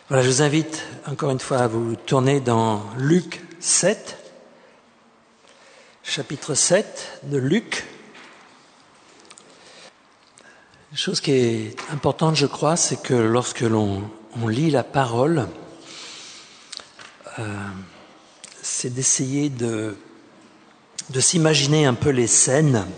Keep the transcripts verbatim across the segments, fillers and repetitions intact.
Voilà, je vous invite encore une fois à vous tourner dans Luc sept, chapitre sept de Luc. Une chose qui est importante, je crois, c'est que lorsque l'on on lit la parole, euh, c'est d'essayer de, de s'imaginer un peu les scènes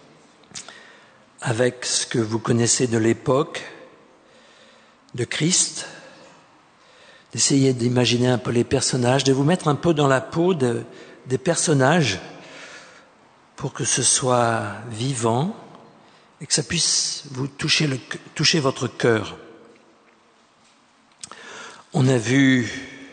avec ce que vous connaissez de l'époque de Christ, d'essayer d'imaginer un peu les personnages, de vous mettre un peu dans la peau de, des personnages pour que ce soit vivant et que ça puisse vous toucher, le, toucher votre cœur. On a vu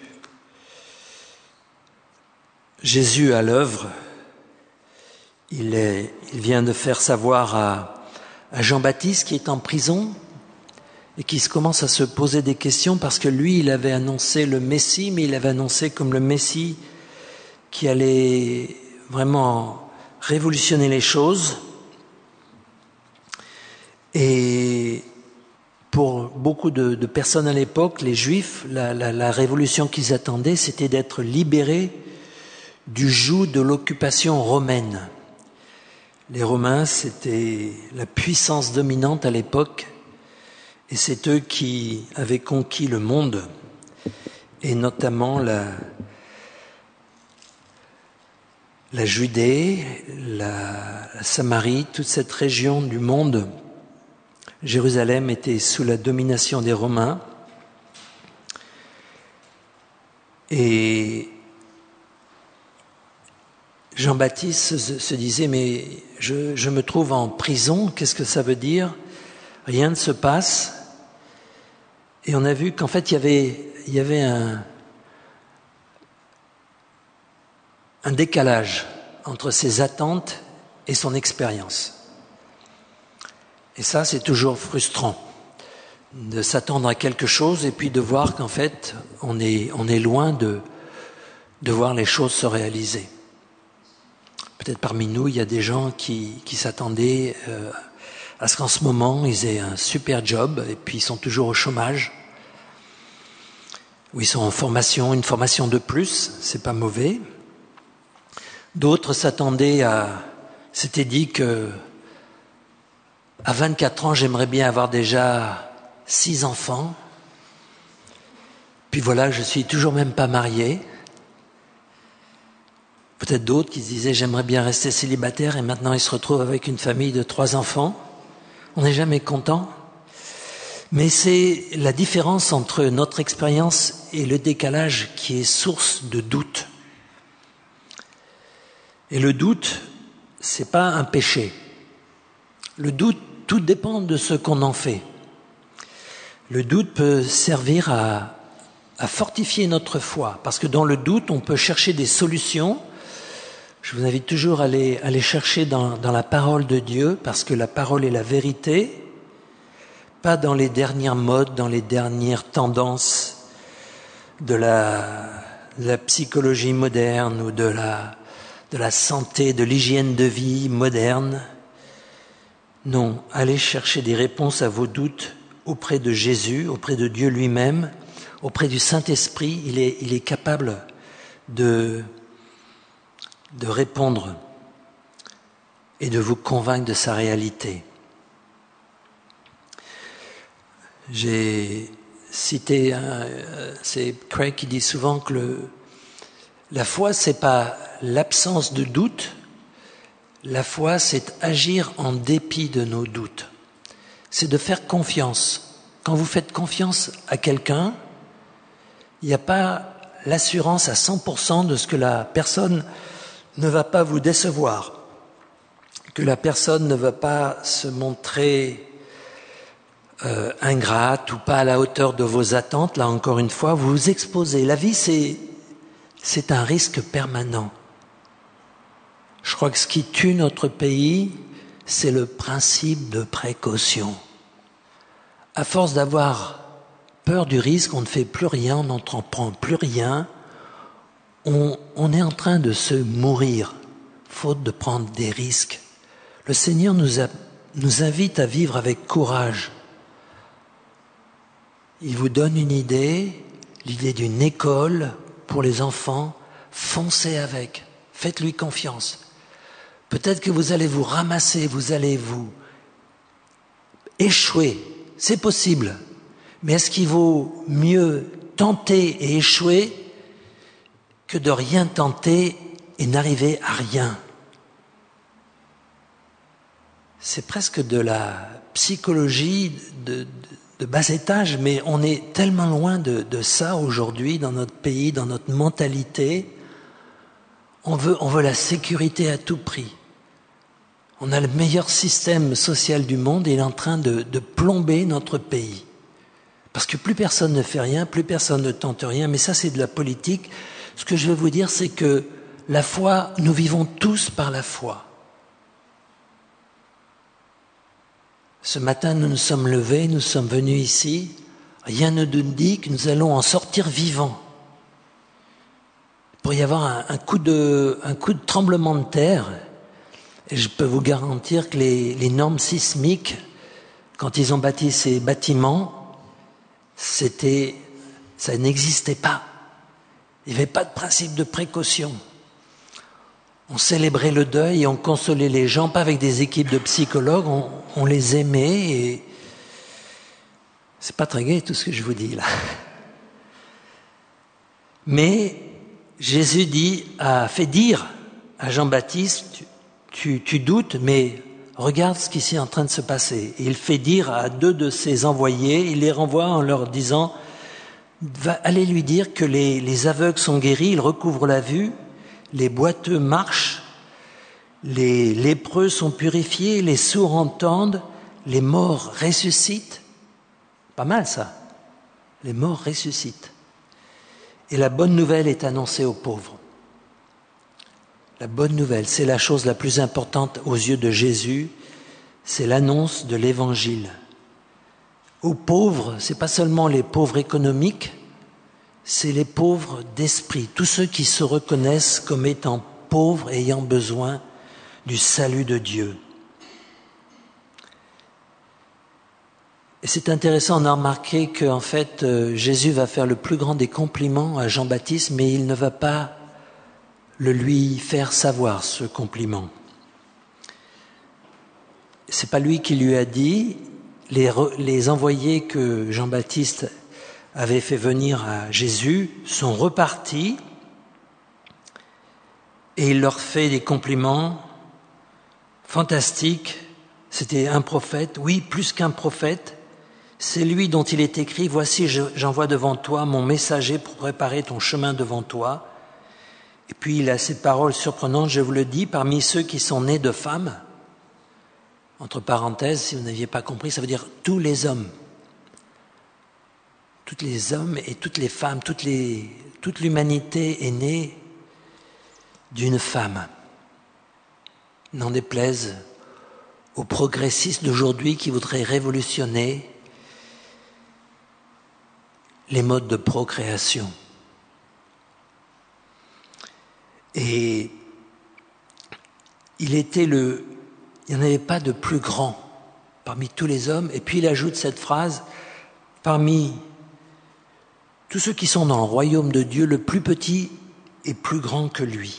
Jésus à l'œuvre. Il, est, il vient de faire savoir à, à Jean-Baptiste qui est en prison et qui commence à se poser des questions parce que lui, il avait annoncé le Messie, mais il avait annoncé comme le Messie qui allait vraiment révolutionner les choses. Et pour beaucoup de, de personnes à l'époque, les Juifs, la, la, la révolution qu'ils attendaient, c'était d'être libérés du joug de l'occupation romaine. Les Romains, c'était la puissance dominante à l'époque. Et c'est eux qui avaient conquis le monde, et notamment la, la Judée, la, la Samarie, toute cette région du monde. Jérusalem était sous la domination des Romains. Et Jean-Baptiste se, se disait, mais je, je me trouve en prison, qu'est-ce que ça veut dire ? Rien ne se passe. Et on a vu qu'en fait, il y avait, il y avait un, un décalage entre ses attentes et son expérience. Et ça, c'est toujours frustrant de s'attendre à quelque chose et puis de voir qu'en fait, on est, on est loin de, de voir les choses se réaliser. Peut-être parmi nous, il y a des gens qui, qui s'attendaient euh, à ce qu'en ce moment, ils aient un super job et puis ils sont toujours au chômage. Ou ils sont en formation, une formation de plus, c'est pas mauvais. D'autres s'attendaient à... s'étaient dit que à vingt-quatre ans, j'aimerais bien avoir déjà six enfants. Puis voilà, je suis toujours même pas marié. Peut-être d'autres qui se disaient j'aimerais bien rester célibataire et maintenant ils se retrouvent avec une famille de trois enfants. On n'est jamais content. Mais c'est la différence entre notre expérience et le décalage qui est source de doute. Et le doute, c'est pas un péché. Le doute, tout dépend de ce qu'on en fait. Le doute peut servir à, à fortifier notre foi, parce que dans le doute, on peut chercher des solutions. Je vous invite toujours à aller, à aller chercher dans, dans la parole de Dieu, parce que la parole est la vérité, pas dans les dernières modes, dans les dernières tendances de la, de la psychologie moderne ou de la, de la santé, de l'hygiène de vie moderne. Non, allez chercher des réponses à vos doutes auprès de Jésus, auprès de Dieu lui-même, auprès du Saint-Esprit. Il est, il est capable de, de répondre et de vous convaincre de sa réalité. J'ai cité, un, c'est Craig qui dit souvent que le, la foi, c'est pas l'absence de doute. La foi, c'est agir en dépit de nos doutes. C'est de faire confiance. Quand vous faites confiance à quelqu'un, il n'y a pas l'assurance à cent pour cent de ce que la personne ne va pas vous décevoir, que la personne ne va pas se montrer euh, ingrate ou pas à la hauteur de vos attentes. Là, encore une fois, vous vous exposez. La vie, c'est, c'est un risque permanent. Je crois que ce qui tue notre pays, c'est le principe de précaution. À force d'avoir peur du risque, on ne fait plus rien, on n'entreprend plus rien. On, on est en train de se mourir, faute de prendre des risques. Le Seigneur nous, a, nous invite à vivre avec courage, il vous donne une idée, l'idée d'une école pour les enfants. Foncez avec, faites-lui confiance. Peut-être que vous allez vous ramasser, vous allez vous échouer, c'est possible. Mais est-ce qu'il vaut mieux tenter et échouer que de rien tenter et n'arriver à rien? C'est presque de la psychologie de, de, de bas étage, mais on est tellement loin de, de ça aujourd'hui dans notre pays, dans notre mentalité. On veut, on veut la sécurité à tout prix. On a le meilleur système social du monde et il est en train de, de plomber notre pays. Parce que plus personne ne fait rien, plus personne ne tente rien, mais ça c'est de la politique. Ce que je veux vous dire, c'est que la foi, nous vivons tous par la foi. Ce matin, nous nous sommes levés, nous sommes venus ici. Rien ne nous dit que nous allons en sortir vivants. Il pourrait y avoir un, un, coup de, un coup de tremblement de terre. Et je peux vous garantir que les, les normes sismiques, quand ils ont bâti ces bâtiments, c'était, ça n'existait pas. Il n'y avait pas de principe de précaution. On célébrait le deuil et on consolait les gens, pas avec des équipes de psychologues, on, on les aimait et c'est pas très gai tout ce que je vous dis là. Mais Jésus dit, a fait dire à Jean-Baptiste, tu, tu, tu doutes, mais regarde ce qui est en train de se passer. Et il fait dire à deux de ses envoyés, il les renvoie en leur disant, va aller lui dire que les, les aveugles sont guéris, ils recouvrent la vue, les boiteux marchent, les lépreux sont purifiés, les sourds entendent, les morts ressuscitent. Pas mal ça, les morts ressuscitent. Et la bonne nouvelle est annoncée aux pauvres. La bonne nouvelle, c'est la chose la plus importante aux yeux de Jésus, c'est l'annonce de l'Évangile. Aux pauvres, c'est pas seulement les pauvres économiques, c'est les pauvres d'esprit, tous ceux qui se reconnaissent comme étant pauvres et ayant besoin du salut de Dieu. Et c'est intéressant, on a remarqué qu'en fait, euh, Jésus va faire le plus grand des compliments à Jean-Baptiste, mais il ne va pas le lui faire savoir, ce compliment. C'est pas lui qui lui a dit, les, les envoyés que Jean-Baptiste avait fait venir à Jésus sont repartis et il leur fait des compliments fantastiques. C'était un prophète, oui, plus qu'un prophète. C'est lui dont il est écrit, voici, j'envoie devant toi mon messager pour préparer ton chemin devant toi. Et puis il a cette parole surprenante, je vous le dis, parmi ceux qui sont nés de femmes, entre parenthèses, si vous n'aviez pas compris, ça veut dire tous les hommes. Tous les hommes et toutes les femmes, toutes les, toute l'humanité est née d'une femme. N'en déplaise aux progressistes d'aujourd'hui qui voudraient révolutionner les modes de procréation. Et il était le, il n'y en avait pas de plus grand parmi tous les hommes. Et puis il ajoute cette phrase, parmi tous ceux qui sont dans le royaume de Dieu, le plus petit est plus grand que lui.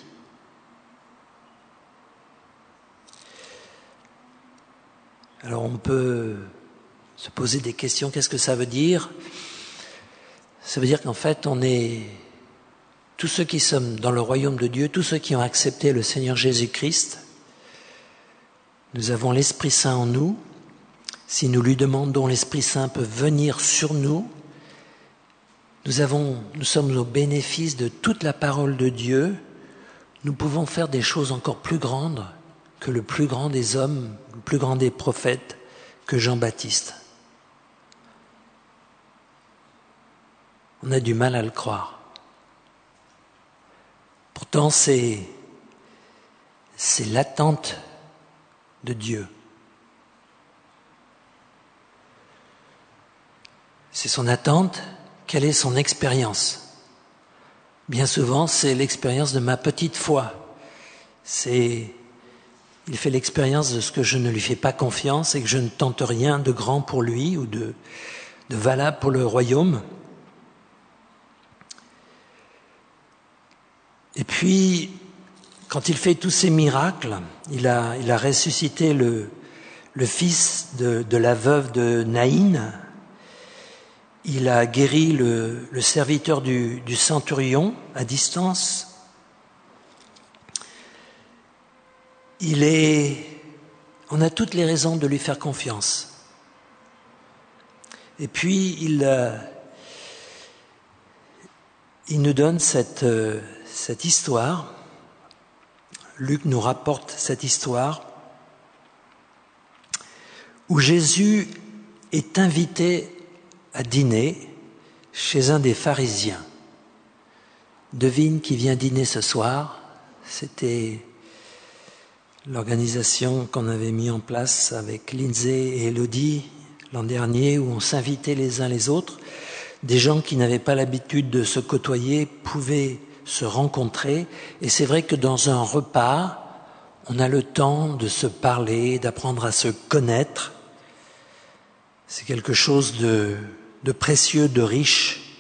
Alors on peut se poser des questions, qu'est-ce que ça veut dire ? Ça veut dire qu'en fait on est, tous ceux qui sommes dans le royaume de Dieu, tous ceux qui ont accepté le Seigneur Jésus-Christ, nous avons l'Esprit Saint en nous. Si nous lui demandons, l'Esprit Saint peut venir sur nous. Nous avons, nous sommes au bénéfice de toute la parole de Dieu. Nous pouvons faire des choses encore plus grandes que le plus grand des hommes, le plus grand des prophètes, que Jean-Baptiste. On a du mal à le croire. Pourtant, c'est, c'est l'attente de Dieu. C'est son attente. Quelle est son expérience ? Bien souvent, c'est l'expérience de ma petite foi. C'est, il fait l'expérience de ce que je ne lui fais pas confiance et que je ne tente rien de grand pour lui ou de, de valable pour le royaume. Et puis, quand il fait tous ces miracles, il a, il a ressuscité le, le fils de, de la veuve de Naïn, il a guéri le, le serviteur du, du centurion à distance. Il est, on a toutes les raisons de lui faire confiance. Et puis, il, euh, il nous donne cette, euh, cette histoire. Luc nous rapporte cette histoire où Jésus est invité à dîner chez un des pharisiens. Devine qui vient dîner ce soir. C'était l'organisation qu'on avait mis en place avec Lindsay et Elodie l'an dernier, où on s'invitait les uns les autres. Des gens qui n'avaient pas l'habitude de se côtoyer pouvaient se rencontrer. Et c'est vrai que dans un repas, on a le temps de se parler, d'apprendre à se connaître. C'est quelque chose de, de précieux, de riche.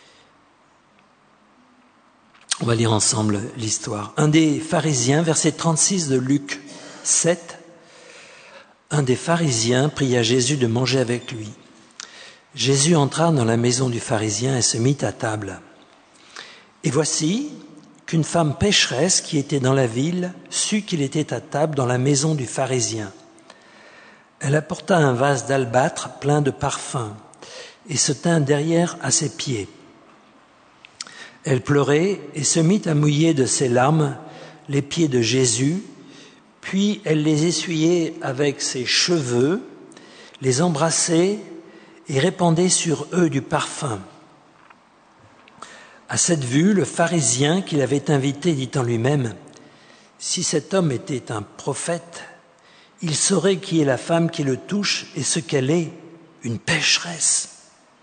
On va lire ensemble l'histoire. Un des pharisiens, verset trente-six de Luc sept, un des pharisiens pria Jésus de manger avec lui. Jésus entra dans la maison du pharisien et se mit à table. Et voici qu'une femme pécheresse qui était dans la ville sut qu'il était à table dans la maison du pharisien. Elle apporta un vase d'albâtre plein de parfums et se tint derrière à ses pieds. Elle pleurait et se mit à mouiller de ses larmes les pieds de Jésus, puis elle les essuyait avec ses cheveux, les embrassait et répandait sur eux du parfum. À cette vue, le pharisien qui l'avait invité dit en lui-même, « Si cet homme était un prophète, il saurait qui est la femme qui le touche et ce qu'elle est, une pécheresse. »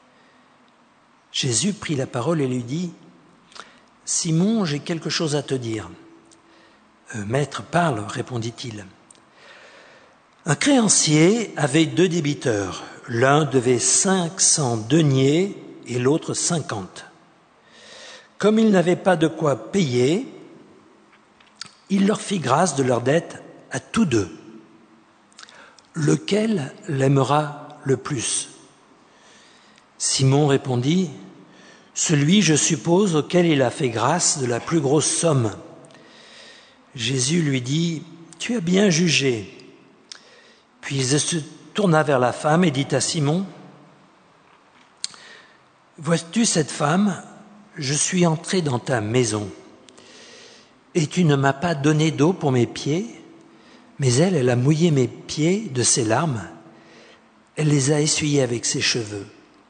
Jésus prit la parole et lui dit, « Simon, j'ai quelque chose à te dire. » euh, « Maître, parle, répondit-il. » Un créancier avait deux débiteurs. L'un devait cinq cents deniers et l'autre cinquante. Comme ils n'avaient pas de quoi payer, il leur fit grâce de leur dette à tous deux. Lequel l'aimera le plus ? Simon répondit, « Celui, je suppose, auquel il a fait grâce de la plus grosse somme. » Jésus lui dit, « Tu as bien jugé. » Puis il se tourna vers la femme et dit à Simon, « Vois-tu cette femme ? Je suis entré dans ta maison, et tu ne m'as pas donné d'eau pour mes pieds, mais elle, elle a mouillé mes pieds de ses larmes, elle les a essuyés avec ses cheveux.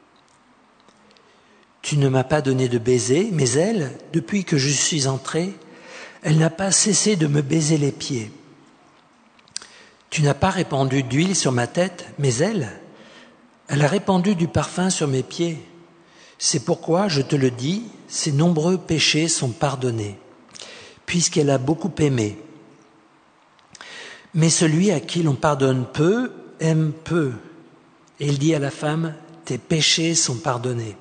Tu ne m'as pas donné de baiser, mais elle, depuis que je suis entré, elle n'a pas cessé de me baiser les pieds. Tu n'as pas répandu d'huile sur ma tête, mais elle, elle a répandu du parfum sur mes pieds. C'est pourquoi, je te le dis, ses nombreux péchés sont pardonnés, puisqu'elle a beaucoup aimé. Mais celui à qui l'on pardonne peu, aime peu. Et il dit à la femme, tes péchés sont pardonnés.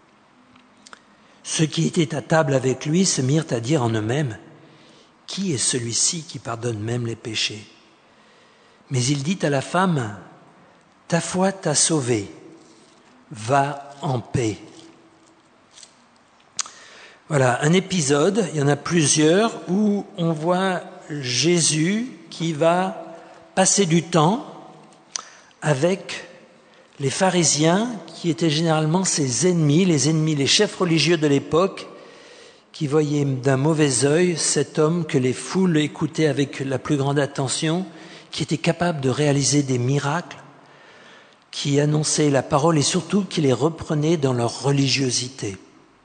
Ceux qui étaient à table avec lui se mirent à dire en eux-mêmes, qui est celui-ci qui pardonne même les péchés ? Mais il dit à la femme, ta foi t'a sauvée, va en paix. Voilà, un épisode, il y en a plusieurs, où on voit Jésus qui va passer du temps avec les pharisiens, qui étaient généralement ses ennemis, les ennemis, les chefs religieux de l'époque, qui voyaient d'un mauvais œil cet homme que les foules écoutaient avec la plus grande attention, qui était capable de réaliser des miracles, qui annonçait la parole et surtout qui les reprenait dans leur religiosité.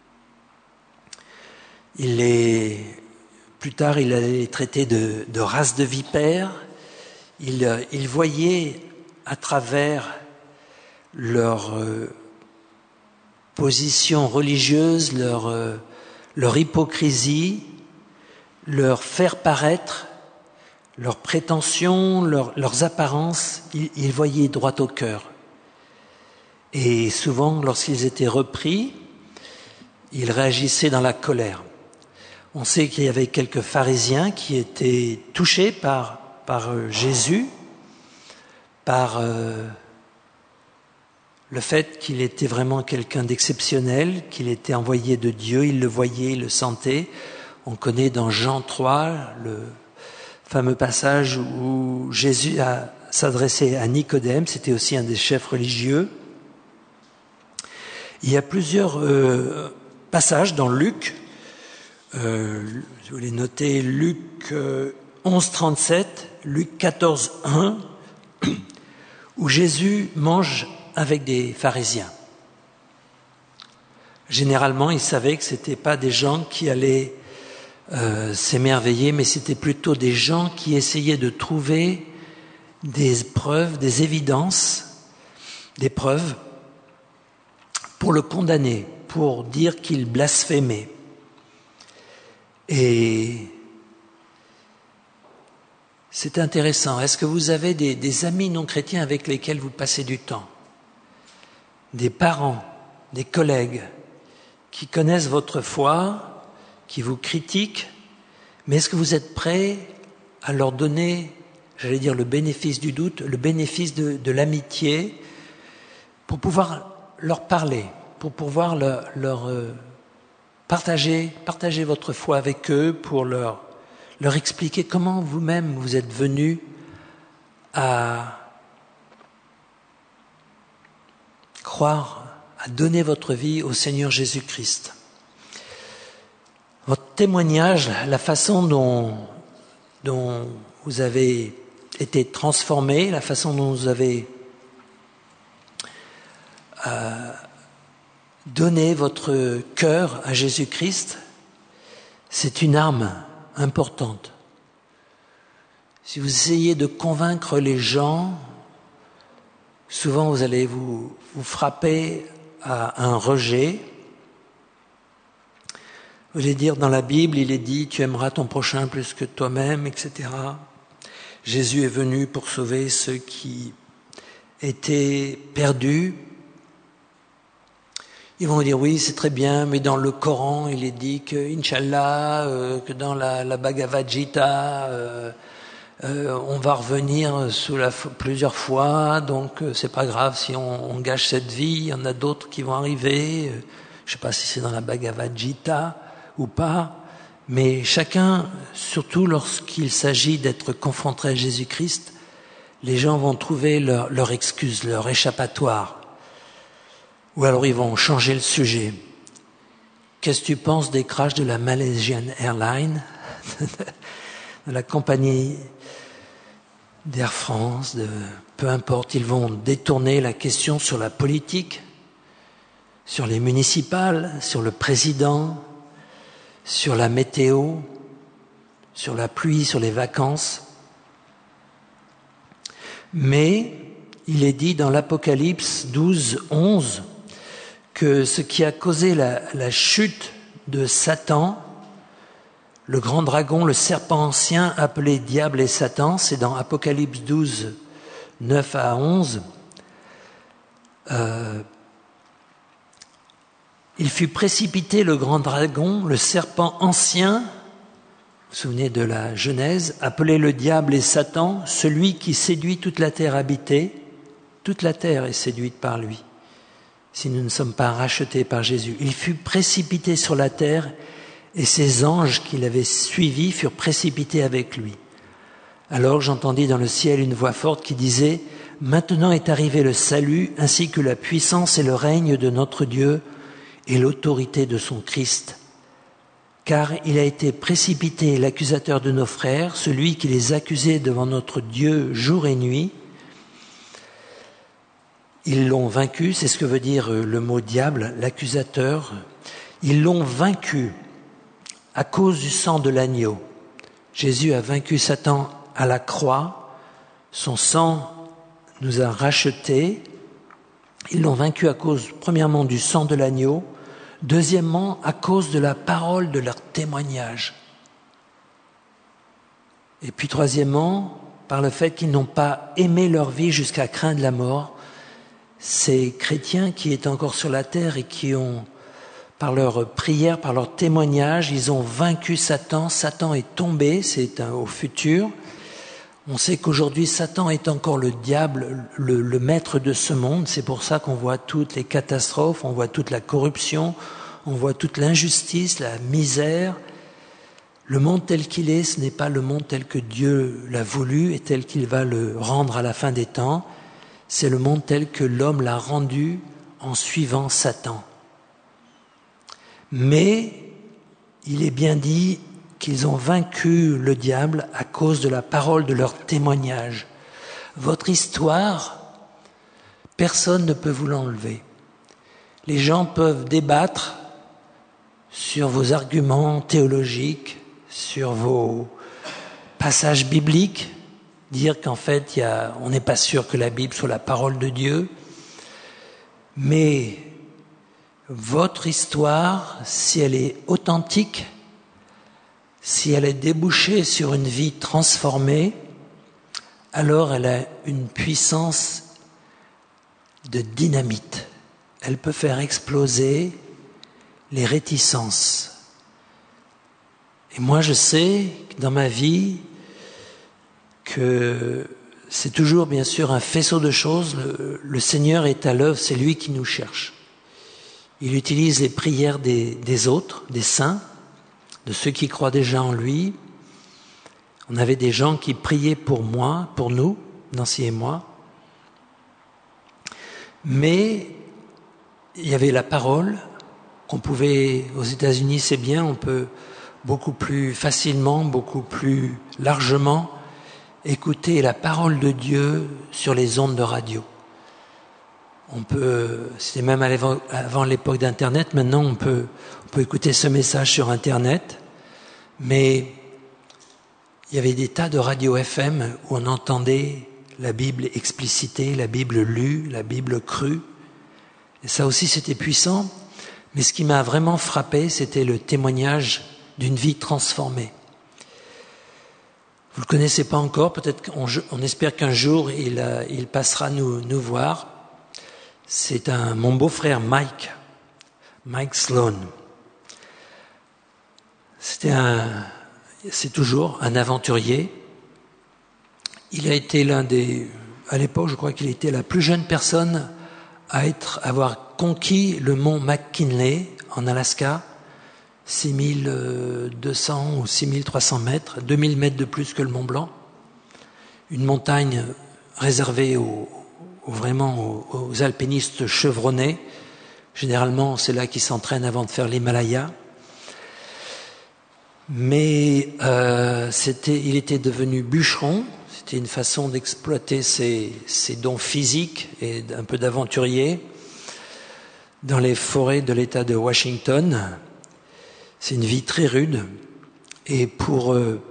Il est, plus tard, il allait les traiter de, de race de vipères. Il, il voyait à travers leur euh, position religieuse, leur, euh, leur hypocrisie, leur faire paraître, leurs prétentions, leur, leurs apparences, il, il voyait droit au cœur. Et souvent, lorsqu'ils étaient repris, ils réagissaient dans la colère. On sait qu'il y avait quelques pharisiens qui étaient touchés par, par Jésus, par euh, le fait qu'il était vraiment quelqu'un d'exceptionnel, qu'il était envoyé de Dieu, ils le voyaient, ils le sentaient. On connaît dans Jean trois le fameux passage où Jésus a s'adressé à Nicodème, c'était aussi un des chefs religieux. Il y a plusieurs euh, passages dans Luc, euh, je voulais noter Luc euh, onze trente-sept, Luc quatorze un, où Jésus mange avec des pharisiens. Généralement, il savait que ce n'étaient pas des gens qui allaient euh, s'émerveiller, mais c'était plutôt des gens qui essayaient de trouver des preuves, des évidences, des preuves pour le condamner, pour dire qu'il blasphémait. Et c'est intéressant. Est-ce que vous avez des, des amis non chrétiens avec lesquels vous passez du temps? Des parents, des collègues qui connaissent votre foi, qui vous critiquent, mais est-ce que vous êtes prêts à leur donner, j'allais dire, le bénéfice du doute, le bénéfice de, de l'amitié, pour pouvoir leur parler, pour pouvoir leur, leur euh, partager, partager votre foi avec eux, pour leur, leur expliquer comment vous-même vous êtes venus à croire, à donner votre vie au Seigneur Jésus-Christ. Votre témoignage, la façon dont, dont vous avez été transformé, la façon dont vous avez euh, donné votre cœur à Jésus-Christ, c'est une arme importante. Si vous essayez de convaincre les gens, souvent vous allez vous, vous frapper à un rejet. Vous allez dire, dans la Bible, il est dit, tu aimeras ton prochain plus que toi-même, et cetera. Jésus est venu pour sauver ceux qui étaient perdus. Ils vont dire, oui, c'est très bien, mais dans le Coran, il est dit que, Inch'Allah, euh, que dans la, la Bhagavad Gita, euh, euh, on va revenir sous la, plusieurs fois, donc euh, c'est pas grave si on, on gâche cette vie, il y en a d'autres qui vont arriver. Euh, je sais pas si c'est dans la Bhagavad Gita ou pas, mais chacun, surtout lorsqu'il s'agit d'être confronté à Jésus-Christ, les gens vont trouver leur, leur excuse, leur échappatoire. Ou alors ils vont changer le sujet. Qu'est-ce que tu penses des crashs de la Malaysian Airlines, de la compagnie d'Air France, de, peu importe, ils vont détourner la question sur la politique, sur les municipales, sur le président, sur la météo, sur la pluie, sur les vacances. Mais il est dit dans l'Apocalypse douze, onze que ce qui a causé la, la chute de Satan, le grand dragon, le serpent ancien appelé Diable et Satan, c'est dans Apocalypse douze, neuf à onze, euh, il fut précipité, le grand dragon, le serpent ancien, vous vous souvenez de la Genèse, appelé le diable et Satan, celui qui séduit toute la terre habitée. Toute la terre est séduite par lui, si nous ne sommes pas rachetés par Jésus. Il fut précipité sur la terre et ses anges qui l'avaient suivi furent précipités avec lui. Alors j'entendis dans le ciel une voix forte qui disait « Maintenant est arrivé le salut, ainsi que la puissance et le règne de notre Dieu et l'autorité de son Christ. Car il a été précipité l'accusateur de nos frères, celui qui les accusait devant notre Dieu jour et nuit. Ils l'ont vaincu, c'est ce que veut dire le mot diable, l'accusateur. Ils l'ont vaincu à cause du sang de l'agneau. Jésus a vaincu Satan à la croix. Son sang nous a rachetés. Ils l'ont vaincu à cause, premièrement, du sang de l'agneau. Deuxièmement, à cause de la parole de leur témoignage. Et puis troisièmement, par le fait qu'ils n'ont pas aimé leur vie jusqu'à craindre la mort. ces chrétiens qui étaient encore sur la terre et qui ont, par leur prière, par leur témoignage, ils ont vaincu Satan. Satan est tombé, c'est un, au futur. On sait qu'aujourd'hui, Satan est encore le diable, le, le maître de ce monde. C'est pour ça qu'on voit toutes les catastrophes, on voit toute la corruption, on voit toute l'injustice, la misère. Le monde tel qu'il est, ce n'est pas le monde tel que Dieu l'a voulu et tel qu'il va le rendre à la fin des temps. C'est le monde tel que l'homme l'a rendu en suivant Satan. Mais il est bien dit qu'ils ont vaincu le diable à cause de la parole de leur témoignage. Votre histoire, personne ne peut vous l'enlever. Les gens peuvent débattre sur vos arguments théologiques, sur vos passages bibliques, dire qu'en fait, il y a, on n'est pas sûr que la Bible soit la parole de Dieu. Mais votre histoire, si elle est authentique, si elle est débouchée sur une vie transformée, alors elle a une puissance de dynamite. Elle peut faire exploser les réticences. Et moi, je sais que dans ma vie que c'est toujours, bien sûr, un faisceau de choses. Le, le Seigneur est à l'œuvre, c'est lui qui nous cherche. Il utilise les prières des, des autres, des saints, de ceux qui croient déjà en lui. On avait des gens qui priaient pour moi, pour nous, Nancy et moi. Mais il y avait la parole qu'on pouvait, aux États-Unis, c'est bien, on peut beaucoup plus facilement, beaucoup plus largement écouter la parole de Dieu sur les ondes de radio. On peut, c'était même avant l'époque d'Internet, maintenant on peut, on peut écouter ce message sur Internet, mais il y avait des tas de radios F M où on entendait la Bible explicitée, la Bible lue, la Bible crue. Et ça aussi c'était puissant, mais ce qui m'a vraiment frappé, c'était le témoignage d'une vie transformée. Vous le connaissez pas encore, peut-être qu'on on espère qu'un jour il, euh, il passera nous, nous voir. C'est un, mon beau-frère Mike, Mike Sloan. C'était un, c'est toujours un aventurier. Il a été l'un des, à l'époque, je crois qu'il était la plus jeune personne à être, avoir conquis le mont McKinley en Alaska. six mille deux cents ou six mille trois cents mètres, deux mille mètres de plus que le Mont Blanc. Une montagne réservée aux, aux vraiment aux, aux alpinistes chevronnés. Généralement, c'est là qu'ils s'entraînent avant de faire l'Himalaya. Mais euh, c'était, il était devenu bûcheron. C'était une façon d'exploiter ses, ses dons physiques et un peu d'aventurier dans les forêts de l'État de Washington. C'est une vie très rude et pour euh,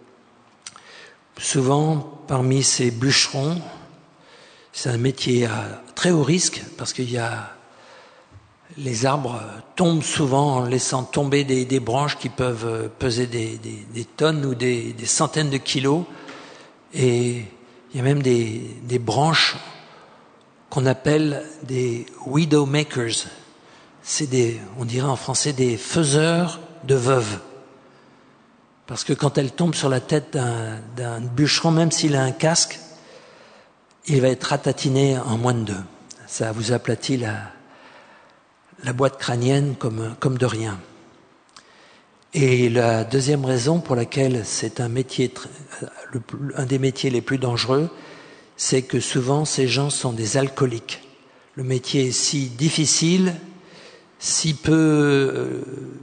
souvent parmi ces bûcherons, c'est un métier à très haut risque parce qu'il y a les arbres tombent souvent en laissant tomber des, des branches qui peuvent peser des, des, des tonnes ou des, des centaines de kilos et il y a même des, des branches qu'on appelle des widow makers. C'est des, on dirait en français, des faiseurs de veuves. Parce que quand elle tombe sur la tête d'un, d'un bûcheron, même s'il a un casque, il va être ratatiné en moins de deux. Ça vous aplatit la, la boîte crânienne comme, comme de rien. Et la deuxième raison pour laquelle c'est un métier, le, un des métiers les plus dangereux, c'est que souvent ces gens sont des alcooliques. Le métier est si difficile, si peu, euh,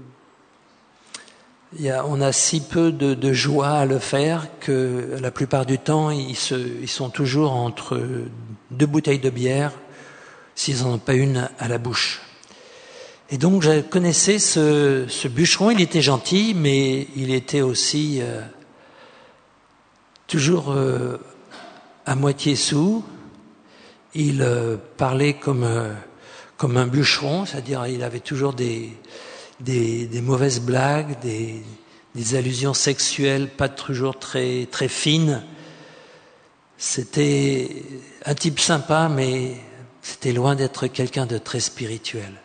y a, on a si peu de, de joie à le faire que la plupart du temps ils, se, ils sont toujours entre deux bouteilles de bière s'ils n'en ont pas une à la bouche. Et donc je connaissais ce, ce bûcheron, il était gentil, mais il était aussi euh, toujours euh, à moitié sourd. Il euh, parlait comme euh, comme un bûcheron, c'est-à-dire il avait toujours des des, des mauvaises blagues, des, des allusions sexuelles pas toujours très très fines. C'était un type sympa, mais C'était loin d'être quelqu'un de très spirituel.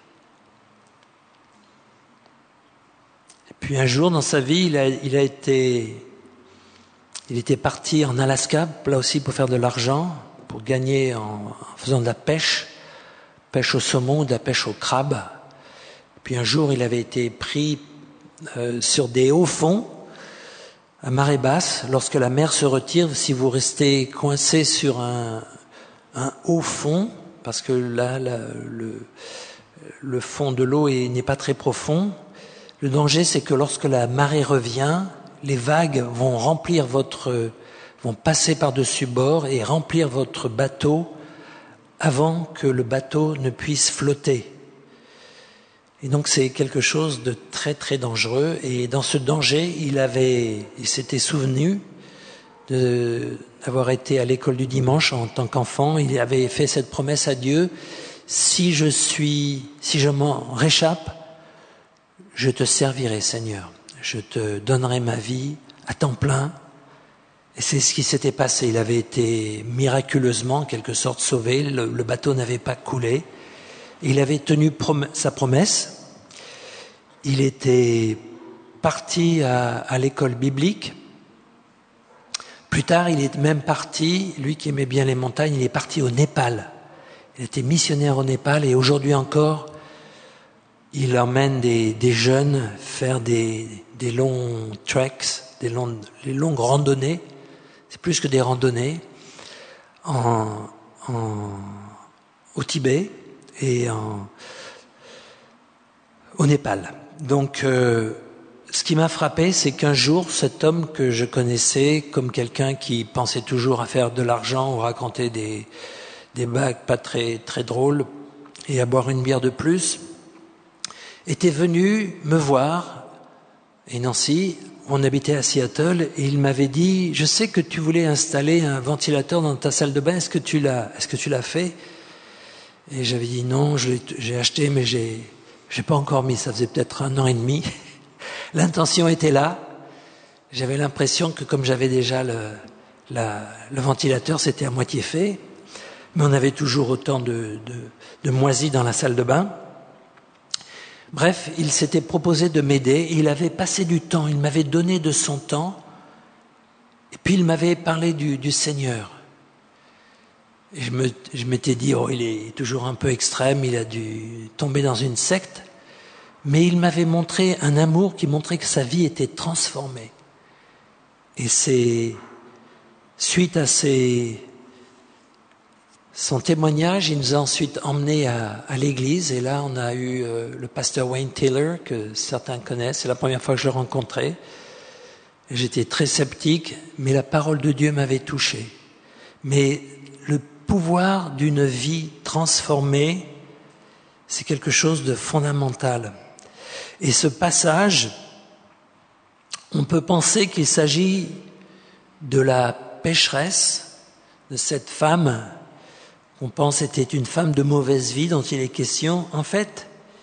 Et puis un jour dans sa vie, il a, il a été, il était parti en Alaska, là aussi pour faire de l'argent, pour gagner en, en faisant de la pêche, pêche au saumon, de la pêche au crabe. Puis un jour, il avait été pris euh, sur des hauts fonds, à marée basse. Lorsque la mer se retire, si vous restez coincé sur un, un haut fond, parce que là, là le, le fond de l'eau est, n'est pas très profond, le danger, c'est que lorsque la marée revient, les vagues vont remplir votre, vont passer par-dessus bord et remplir votre bateau avant que le bateau ne puisse flotter. Et donc c'est quelque chose de très très dangereux. Et dans ce danger, il avait, il s'était souvenu de, d'avoir été à l'école du dimanche en tant qu'enfant. Il avait fait cette promesse à Dieu: si je suis, si je m'en réchappe, je te servirai, Seigneur. Je te donnerai ma vie à temps plein. Et c'est ce qui s'était passé. Il avait été miraculeusement, en quelque sorte, sauvé. Le, le bateau n'avait pas coulé. Il avait tenu prom- sa promesse. Il était parti à, à l'école biblique. Plus tard, il est même parti, lui qui aimait bien les montagnes, il est parti au Népal. Il était missionnaire au Népal et aujourd'hui encore, il emmène des, des jeunes faire des, des longs treks, des longues, des longues randonnées. C'est plus que des randonnées en, en, au Tibet et en, au Népal. Donc, euh, ce qui m'a frappé, c'est qu'un jour, cet homme que je connaissais comme quelqu'un qui pensait toujours à faire de l'argent ou raconter des, des blagues pas très, très drôles et à boire une bière de plus, était venu me voir, et Nancy, on habitait à Seattle, et il m'avait dit: je sais que tu voulais installer un ventilateur dans ta salle de bain, est-ce que tu l'as, est-ce que tu l'as fait? Et j'avais dit non, je l'ai, j'ai acheté, mais j'ai, j'ai pas encore mis, ça faisait peut-être un an et demi. L'intention était là. J'avais l'impression que comme j'avais déjà le, la, le ventilateur, c'était à moitié fait, mais on avait toujours autant de, de, de moisis dans la salle de bain. Bref, il s'était proposé de m'aider et il avait passé du temps, il m'avait donné de son temps et puis il m'avait parlé du, du Seigneur. Et je, me, je m'étais dit, oh, il est toujours un peu extrême, il a dû tomber dans une secte, mais il m'avait montré un amour qui montrait que sa vie était transformée. Et c'est suite à ces... son témoignage, il nous a ensuite emmenés à, à l'église et là on a eu euh, le pasteur Wayne Taylor que certains connaissent. C'est la première fois que je le rencontrais. Et j'étais très sceptique, mais la parole de Dieu m'avait touché. Mais le pouvoir d'une vie transformée, c'est quelque chose de fondamental. Et ce passage, on peut penser qu'il s'agit de la pécheresse, de cette femme qu'on pense était une femme de mauvaise vie dont il est question. En fait,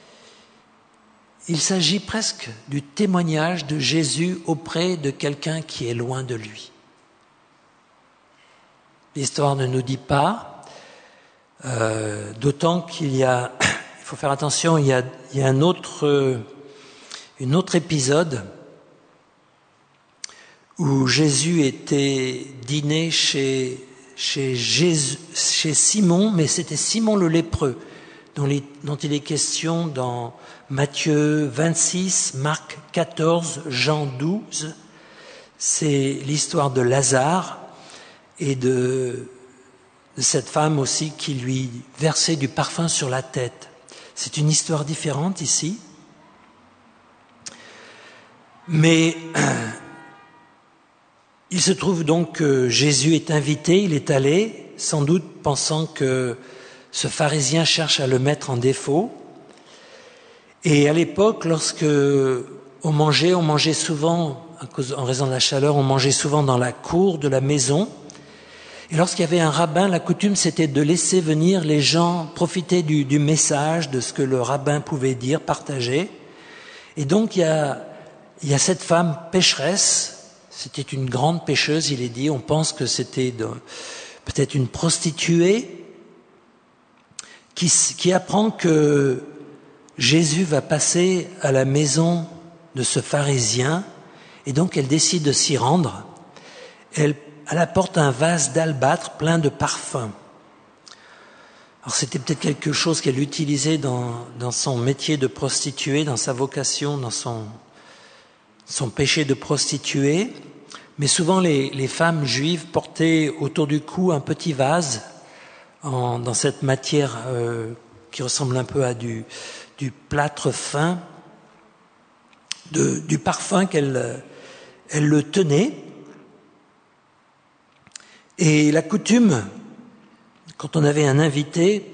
il s'agit presque du témoignage de Jésus auprès de quelqu'un qui est loin de lui. L'histoire ne nous dit pas, euh, d'autant qu'il y a, il faut faire attention, il y a, il y a un autre, euh, un autre épisode où Jésus était dîné chez Chez, Jésus, chez Simon, mais c'était Simon le lépreux, dont, les, dont il est question dans Matthieu vingt-six, Marc quatorze, Jean douze. C'est l'histoire de Lazare et de, de cette femme aussi qui lui versait du parfum sur la tête. C'est une histoire différente ici. Mais il se trouve donc que Jésus est invité, il est allé, sans doute pensant que ce pharisien cherche à le mettre en défaut. Et à l'époque, lorsque on mangeait, on mangeait souvent, à cause, en raison de la chaleur, on mangeait souvent dans la cour de la maison. Et lorsqu'il y avait un rabbin, la coutume c'était de laisser venir les gens profiter du, du message, de ce que le rabbin pouvait dire, partager. Et donc il y a, il y a cette femme pécheresse. C'était une grande pécheuse, il est dit. On pense que c'était de, peut-être une prostituée. qui, qui apprend que Jésus va passer à la maison de ce pharisien, et donc elle décide de s'y rendre. Elle, elle apporte un vase d'albâtre plein de parfums. Alors c'était peut-être quelque chose qu'elle utilisait dans, dans son métier de prostituée, dans sa vocation, dans son, son péché de prostituée. Mais souvent les, les femmes juives portaient autour du cou un petit vase en, dans cette matière euh, qui ressemble un peu à du, du plâtre fin, de, du parfum qu'elle elle le tenait. Et la coutume, quand on avait un invité,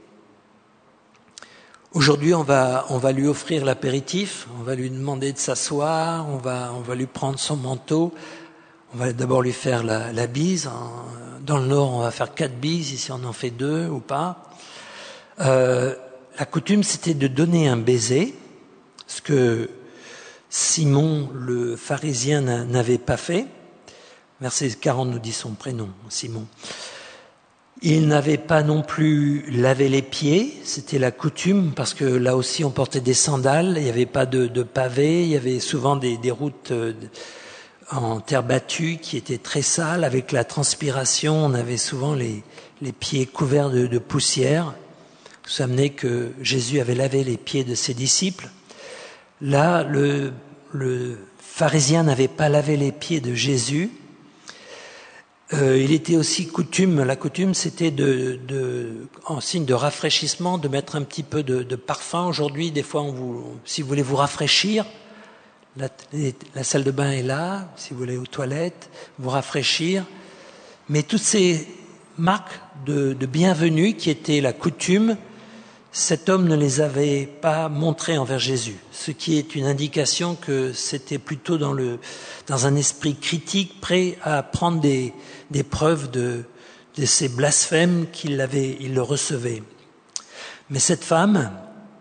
aujourd'hui on va, on va lui offrir l'apéritif, on va lui demander de s'asseoir, on va, on va lui prendre son manteau, on va d'abord lui faire la, la bise. Dans le Nord, on va faire quatre bises, ici on en fait deux ou pas. Euh, la coutume, c'était de donner un baiser, ce que Simon le pharisien n'avait pas fait. Verset quarante nous dit son prénom, Simon. Il n'avait pas non plus lavé les pieds, c'était la coutume, parce que là aussi on portait des sandales, il n'y avait pas de, de pavés, il y avait souvent des, des routes en terre battue qui étaient très sales. Avec la transpiration, on avait souvent les, les pieds couverts de, de poussière. Vous vous souvenez que Jésus avait lavé les pieds de ses disciples. Là, le, le pharisien n'avait pas lavé les pieds de Jésus. Euh, il était aussi coutume, la coutume c'était de, de, en signe de rafraîchissement, de mettre un petit peu de, de parfum. Aujourd'hui, des fois, on vous, si vous voulez vous rafraîchir, la, la salle de bain est là, si vous voulez aux toilettes, vous rafraîchir. Mais toutes ces marques de, de bienvenue qui étaient la coutume, cet homme ne les avait pas montrées envers Jésus, ce qui est une indication que c'était plutôt dans, le, dans un esprit critique, prêt à prendre des, des preuves de, de ces blasphèmes qu'il avait, il le recevait. Mais cette femme,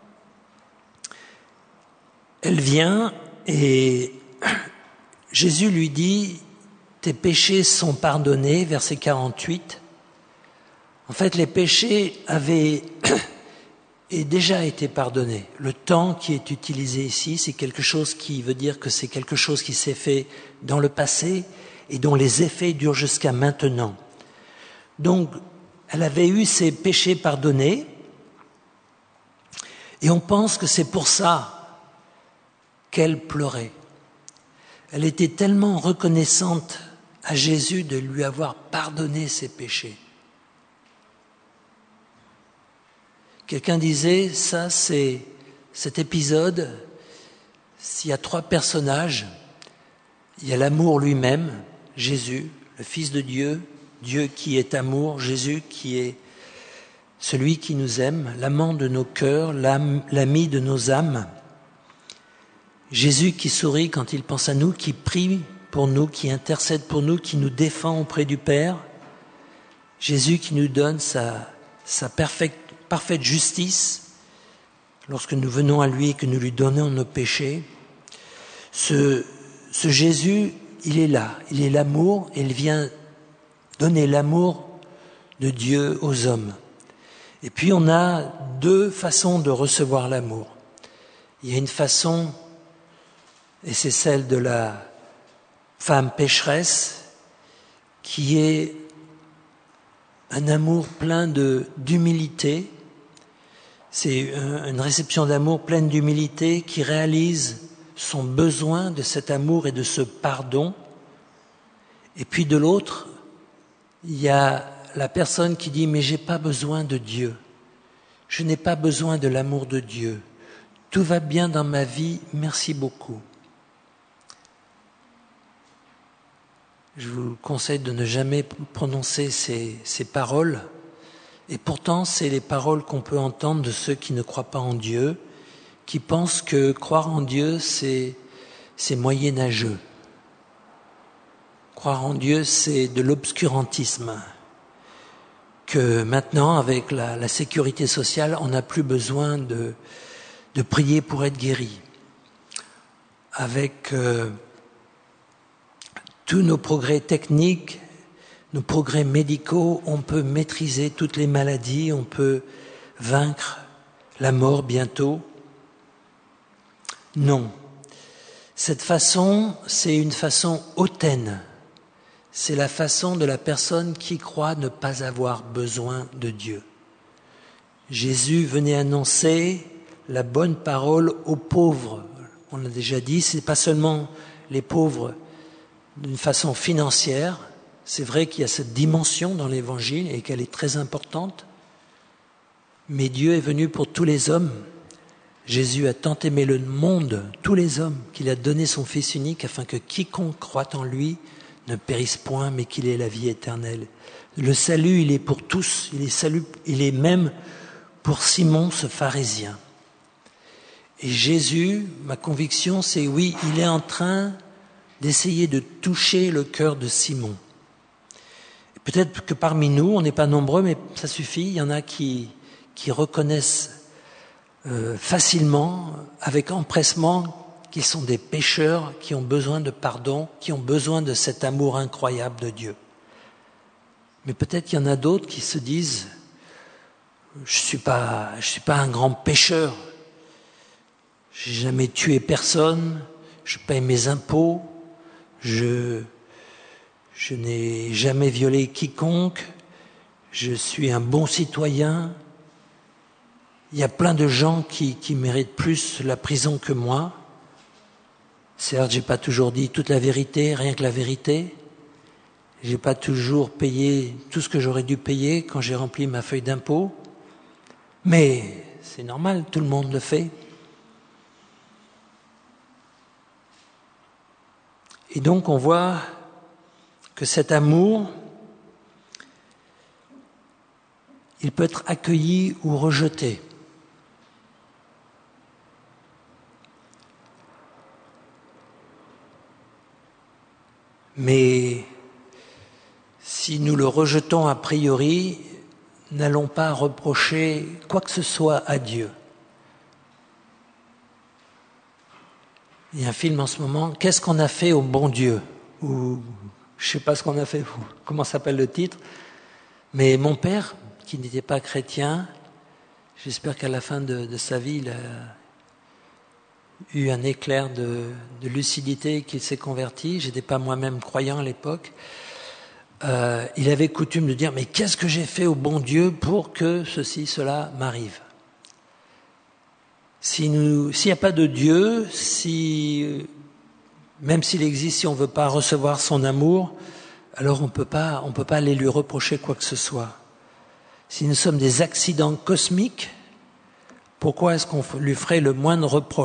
elle vient et Jésus lui dit « Tes péchés sont pardonnés », verset quarante-huit. En fait, les péchés avaient et déjà été pardonné. Le temps qui est utilisé ici, c'est quelque chose qui veut dire que c'est quelque chose qui s'est fait dans le passé et dont les effets durent jusqu'à maintenant. Donc, elle avait eu ses péchés pardonnés et on pense que c'est pour ça qu'elle pleurait. Elle était tellement reconnaissante à Jésus de lui avoir pardonné ses péchés. Quelqu'un disait, ça c'est cet épisode, s'il y a trois personnages, il y a l'amour lui-même, Jésus, le Fils de Dieu, Dieu qui est amour, Jésus qui est celui qui nous aime, l'amant de nos cœurs, l'ami de nos âmes. Jésus qui sourit quand il pense à nous, qui prie pour nous, qui intercède pour nous, qui nous défend auprès du Père. Jésus qui nous donne sa, sa perfecte parfaite justice, lorsque nous venons à lui et que nous lui donnons nos péchés. Ce, ce Jésus, il est là, il est l'amour, et il vient donner l'amour de Dieu aux hommes. Et puis on a deux façons de recevoir l'amour. Il y a une façon, et c'est celle de la femme pécheresse, qui est un amour plein de, d'humilité. C'est une réception d'amour pleine d'humilité qui réalise son besoin de cet amour et de ce pardon. Et puis de l'autre, il y a la personne qui dit « mais j'ai pas besoin de Dieu, je n'ai pas besoin de l'amour de Dieu, tout va bien dans ma vie, merci beaucoup ». Je vous conseille de ne jamais prononcer ces, ces paroles. Et pourtant, c'est les paroles qu'on peut entendre de ceux qui ne croient pas en Dieu, qui pensent que croire en Dieu, c'est, c'est moyenâgeux. Croire en Dieu, c'est de l'obscurantisme. Que maintenant, avec la, la sécurité sociale, on n'a plus besoin de, de prier pour être guéri. Avec euh, tous nos progrès techniques, nos progrès médicaux, on peut maîtriser toutes les maladies, on peut vaincre la mort bientôt. Non. Cette façon, c'est une façon hautaine. C'est la façon de la personne qui croit ne pas avoir besoin de Dieu. Jésus venait annoncer la bonne parole aux pauvres. On l'a déjà dit, ce n'est pas seulement les pauvres d'une façon financière. C'est vrai qu'il y a cette dimension dans l'Évangile et qu'elle est très importante. Mais Dieu est venu pour tous les hommes. Jésus a tant aimé le monde, tous les hommes, qu'il a donné son Fils unique afin que quiconque croit en lui ne périsse point, mais qu'il ait la vie éternelle. Le salut, il est pour tous. Il est, salut, il est même pour Simon, ce pharisien. Et Jésus, ma conviction, c'est oui, il est en train d'essayer de toucher le cœur de Simon. Et peut-être que parmi nous, on n'est pas nombreux, mais ça suffit. Il y en a qui, qui reconnaissent euh, facilement, avec empressement, qu'ils sont des pécheurs, qui ont besoin de pardon, qui ont besoin de cet amour incroyable de Dieu. Mais peut-être qu'il y en a d'autres qui se disent « Je suis pas, je suis pas un grand pécheur, j'ai jamais tué personne, je paye mes impôts, je, je n'ai jamais violé quiconque, je suis un bon citoyen. Il y a plein de gens qui, qui méritent plus la prison que moi. Certes, j'ai pas toujours dit toute la vérité, rien que la vérité. J'ai pas toujours payé tout ce que j'aurais dû payer quand j'ai rempli ma feuille d'impôt. Mais c'est normal, tout le monde le fait. Et donc on voit que cet amour, il peut être accueilli ou rejeté. Mais si nous le rejetons a priori, n'allons pas reprocher quoi que ce soit à Dieu. Il y a un film en ce moment, « Qu'est-ce qu'on a fait au bon Dieu ?» ou je ne sais pas ce qu'on a fait, comment s'appelle le titre. Mais mon père, qui n'était pas chrétien, j'espère qu'à la fin de, de sa vie, il a eu un éclair de, de lucidité, qu'il s'est converti. Je n'étais pas moi-même croyant à l'époque. Euh, il avait coutume de dire « Mais qu'est-ce que j'ai fait au bon Dieu pour que ceci, cela m'arrive ?» Si nous, s'il n'y a pas de Dieu, si, même s'il existe, si on ne veut pas recevoir son amour, alors on peut pas, on peut pas aller lui reprocher quoi que ce soit. Si nous sommes des accidents cosmiques, pourquoi est-ce qu'on lui ferait le moindre reproche ?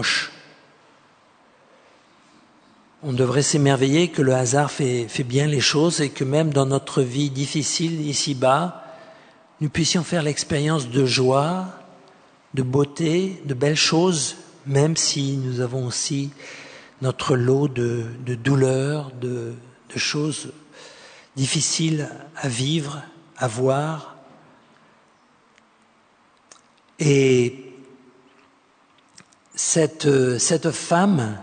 On devrait s'émerveiller que le hasard fait, fait bien les choses et que même dans notre vie difficile ici-bas, nous puissions faire l'expérience de joie, de beauté, de belles choses, même si nous avons aussi notre lot de, de douleurs, de, de choses difficiles à vivre, à voir. Et cette, cette femme,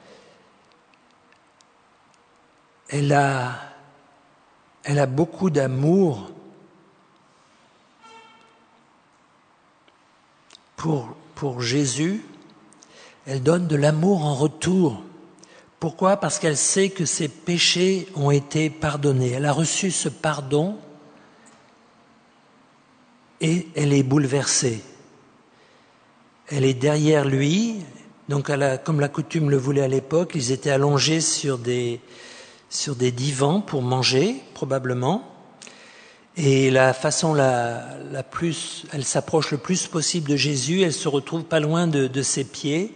elle a, elle a beaucoup d'amour pour, pour Jésus. Elle donne de l'amour en retour. Pourquoi ? Parce qu'elle sait que ses péchés ont été pardonnés. Elle a reçu ce pardon et elle est bouleversée. Elle est derrière lui, donc elle a, comme la coutume le voulait à l'époque, ils étaient allongés sur des, sur des divans pour manger, probablement. Et la façon la, la plus, elle s'approche le plus possible de Jésus, elle se retrouve pas loin de, de ses pieds.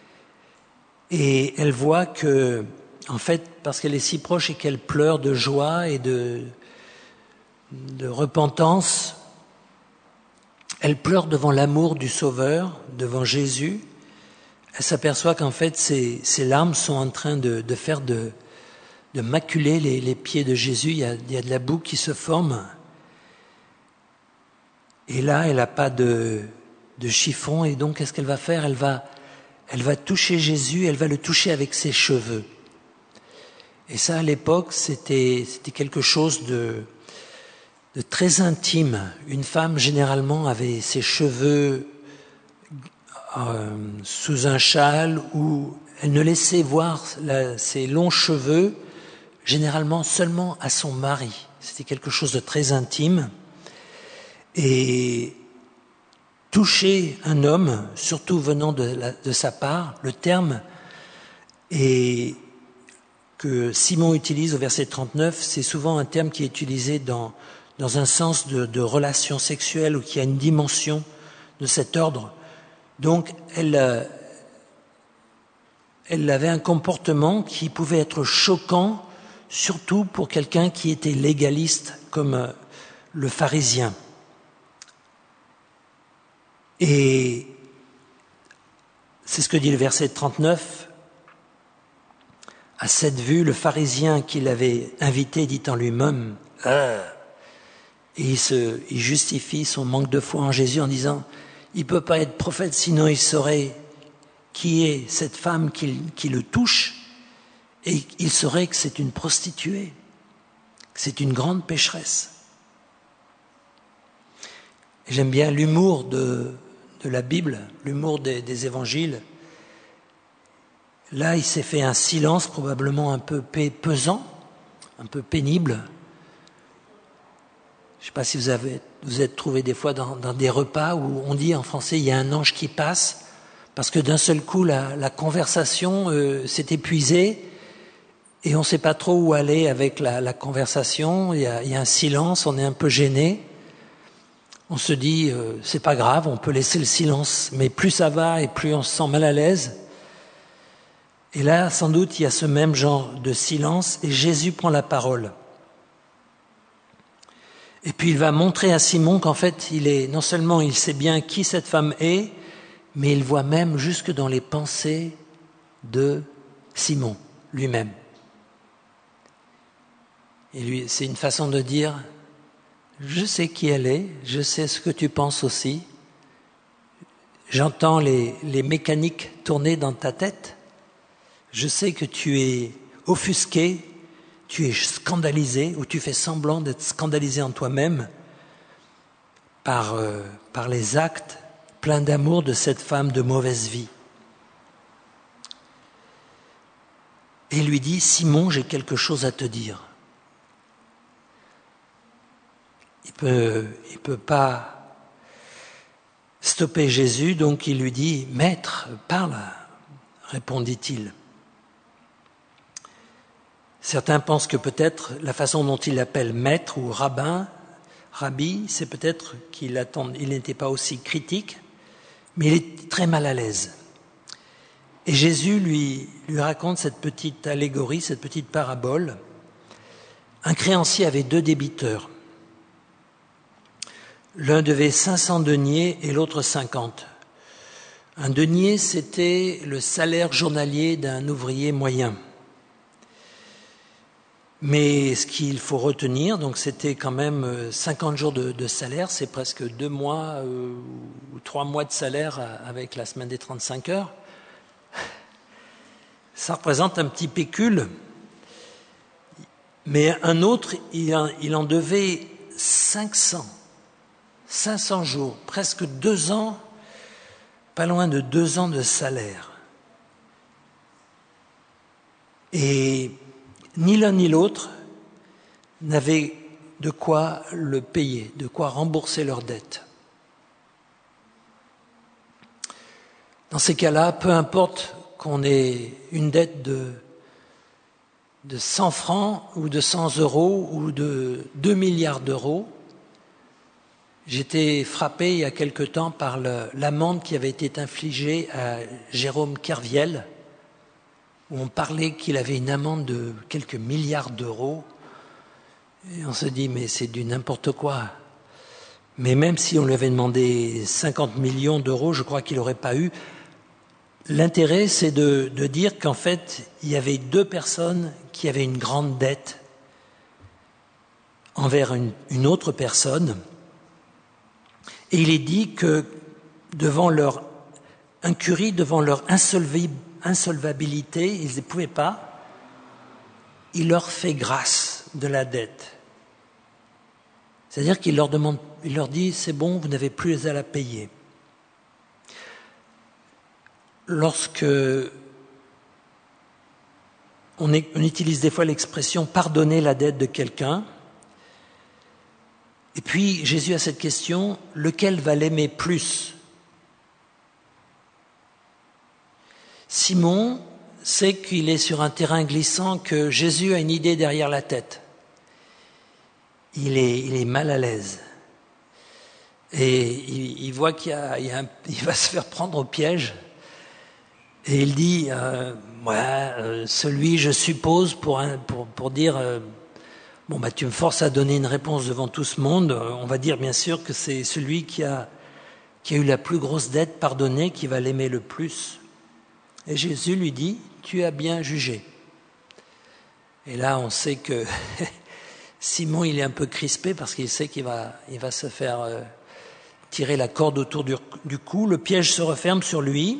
Et elle voit que, en fait, parce qu'elle est si proche et qu'elle pleure de joie et de, de repentance, elle pleure devant l'amour du Sauveur, devant Jésus. Elle s'aperçoit qu'en fait, ses, ses larmes sont en train de, de faire de, de maculer les, les pieds de Jésus. Il y a, il y a de la boue qui se forme. Et là, elle n'a pas de, de chiffon. Et donc, qu'est-ce qu'elle va faire ? Elle va, elle va toucher Jésus, elle va le toucher avec ses cheveux. Et ça, à l'époque, c'était, c'était quelque chose de, de très intime. Une femme, généralement, avait ses cheveux euh, sous un châle ou elle ne laissait voir la, ses longs cheveux, généralement seulement à son mari. C'était quelque chose de très intime. Et toucher un homme, surtout venant de, la, de sa part, le terme est, que Simon utilise au verset trente-neuf, c'est souvent un terme qui est utilisé dans, dans un sens de, de relation sexuelle ou qui a une dimension de cet ordre. Donc, elle, elle avait un comportement qui pouvait être choquant, surtout pour quelqu'un qui était légaliste comme le pharisien. Et c'est ce que dit le verset trente-neuf. À cette vue, le pharisien qui l'avait invité dit en lui-même ah. Et il, se, il justifie son manque de foi en Jésus en disant il ne peut pas être prophète, sinon il saurait qui est cette femme qui, qui le touche, et il saurait que c'est une prostituée, que c'est une grande pécheresse. Et j'aime bien l'humour de, de la Bible, l'humour des, des évangiles. Là, il s'est fait un silence probablement un peu pesant, un peu pénible. Je ne sais pas si vous avez, vous êtes trouvé des fois dans, dans des repas où on dit en français il y a un ange qui passe, parce que d'un seul coup la, la conversation euh, s'est épuisée et on ne sait pas trop où aller avec la, la conversation. Il y, a, il y a un silence, on est un peu gêné. On se dit euh, c'est pas grave, on peut laisser le silence, mais plus ça va et plus on se sent mal à l'aise. Et là, sans doute, il y a ce même genre de silence et Jésus prend la parole. Et puis il va montrer à Simon qu'en fait, il est, non seulement il sait bien qui cette femme est, mais il voit même jusque dans les pensées de Simon lui-même. Et lui, c'est une façon de dire, je sais qui elle est, je sais ce que tu penses aussi, j'entends les, les mécaniques tourner dans ta tête, je sais que tu es offusqué, tu es scandalisé, ou tu fais semblant d'être scandalisé en toi-même par, euh, par les actes pleins d'amour de cette femme de mauvaise vie. Et il lui dit, Simon, j'ai quelque chose à te dire. Il peut, il peut pas stopper Jésus, donc il lui dit, Maître, parle, répondit-il. Certains pensent que peut-être la façon dont il l'appelle maître ou rabbin, rabbi, c'est peut-être qu'il attend, il n'était pas aussi critique, mais il est très mal à l'aise. Et Jésus lui, lui raconte cette petite allégorie, cette petite parabole. Un créancier avait deux débiteurs. L'un devait cinq cents deniers et l'autre cinquante. Un denier, c'était le salaire journalier d'un ouvrier moyen. Mais ce qu'il faut retenir, donc c'était quand même cinquante jours de, de salaire, c'est presque deux mois euh, ou trois mois de salaire avec la semaine des trente-cinq heures. Ça représente un petit pécule. Mais un autre, il en, il en devait cinq cents. cinq cents jours, presque deux ans, pas loin de deux ans de salaire. Et ni l'un ni l'autre n'avaient de quoi le payer, de quoi rembourser leurs dettes. Dans ces cas-là, peu importe qu'on ait une dette de, de cent francs ou de cent euros ou de deux milliards d'euros, j'étais frappé il y a quelque temps par le, l'amende qui avait été infligée à Jérôme Kerviel, où on parlait qu'il avait une amende de quelques milliards d'euros. Et on se dit, mais c'est du n'importe quoi. Mais même si on lui avait demandé cinquante millions d'euros, je crois qu'il n'aurait pas eu. L'intérêt, c'est de, de dire qu'en fait, il y avait deux personnes qui avaient une grande dette envers une, une autre personne. Et il est dit que devant leur incurie, devant leur insolvabilité, ils ne pouvaient pas, il leur fait grâce de la dette. C'est-à-dire qu'il leur demande, il leur dit, c'est bon, vous n'avez plus à la payer. Lorsque on, est, on utilise des fois l'expression pardonner la dette de quelqu'un, et puis Jésus a cette question, lequel va l'aimer plus ? Simon sait qu'il est sur un terrain glissant, que Jésus a une idée derrière la tête. Il est, il est mal à l'aise. Et il, il voit qu'il y a, il, y a un, il va se faire prendre au piège. Et il dit, euh, ouais, euh, celui, je suppose, pour, un, pour, pour dire, euh, bon, bah, tu me forces à donner une réponse devant tout ce monde, euh, on va dire bien sûr que c'est celui qui a, qui a eu la plus grosse dette pardonnée, qui va l'aimer le plus. Et Jésus lui dit, tu as bien jugé. Et là, on sait que Simon, il est un peu crispé parce qu'il sait qu'il va, il va se faire euh, tirer la corde autour du, du cou. Le piège se referme sur lui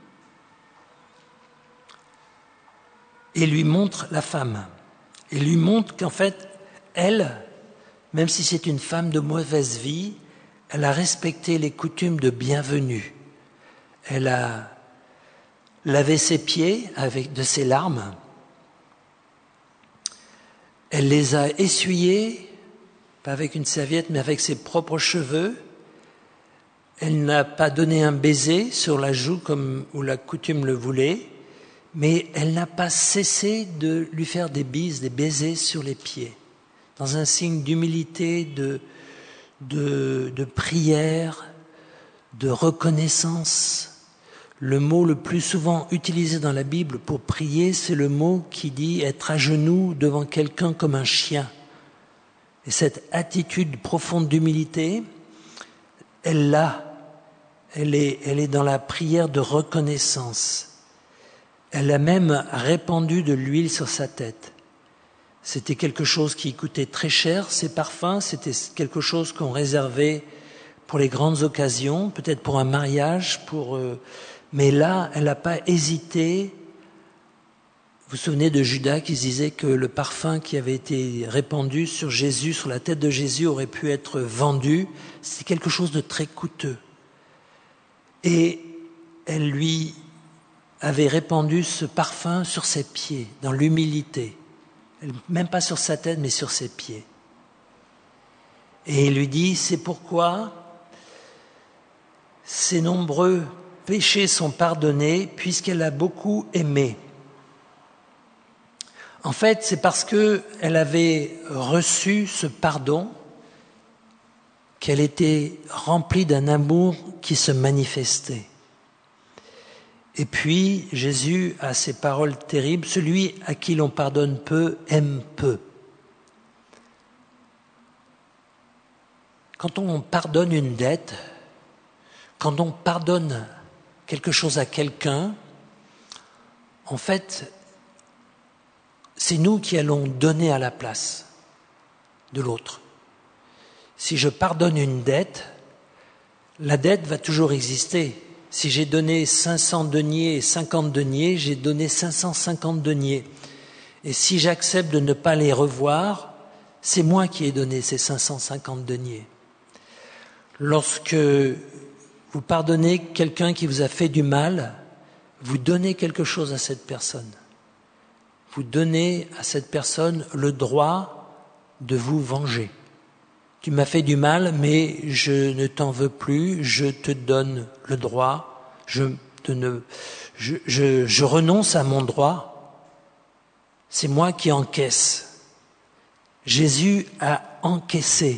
et lui montre la femme. Et lui montre qu'en fait, elle, même si c'est une femme de mauvaise vie, elle a respecté les coutumes de bienvenue. Elle a lavé ses pieds avec de ses larmes. Elle les a essuyés, pas avec une serviette, mais avec ses propres cheveux. Elle n'a pas donné un baiser sur la joue comme où la coutume le voulait, mais elle n'a pas cessé de lui faire des bises, des baisers sur les pieds, dans un signe d'humilité, de, de, de prière, de reconnaissance. Le mot le plus souvent utilisé dans la Bible pour prier, c'est le mot qui dit être à genoux devant quelqu'un comme un chien. Et cette attitude profonde d'humilité, elle l'a. Elle est, elle est dans la prière de reconnaissance. Elle a même répandu de l'huile sur sa tête. C'était quelque chose qui coûtait très cher, ces parfums, c'était quelque chose qu'on réservait pour les grandes occasions, peut-être pour un mariage, pour... Euh, mais là, elle n'a pas hésité. Vous vous souvenez de Judas qui disait que le parfum qui avait été répandu sur Jésus, sur la tête de Jésus, aurait pu être vendu. C'était quelque chose de très coûteux. Et elle lui avait répandu ce parfum sur ses pieds, dans l'humilité. Même pas sur sa tête, mais sur ses pieds. Et il lui dit, c'est pourquoi ces nombreux péchés sont pardonnés, puisqu'elle a beaucoup aimé. En fait, c'est parce qu'elle avait reçu ce pardon qu'elle était remplie d'un amour qui se manifestait. Et puis, Jésus a ces paroles terribles, celui à qui l'on pardonne peu, aime peu. Quand on pardonne une dette, quand on pardonne quelque chose à quelqu'un, en fait, c'est nous qui allons donner à la place de l'autre. Si je pardonne une dette, la dette va toujours exister. Si j'ai donné cinq cents deniers et cinquante deniers, j'ai donné cinq cent cinquante deniers. Et si j'accepte de ne pas les revoir, c'est moi qui ai donné ces cinq cent cinquante deniers. Lorsque vous pardonnez quelqu'un qui vous a fait du mal, vous donnez quelque chose à cette personne. Vous donnez à cette personne le droit de vous venger. Tu m'as fait du mal, mais je ne t'en veux plus, je te donne le droit, je, te ne, je, je, je renonce à mon droit, c'est moi qui encaisse. Jésus a encaissé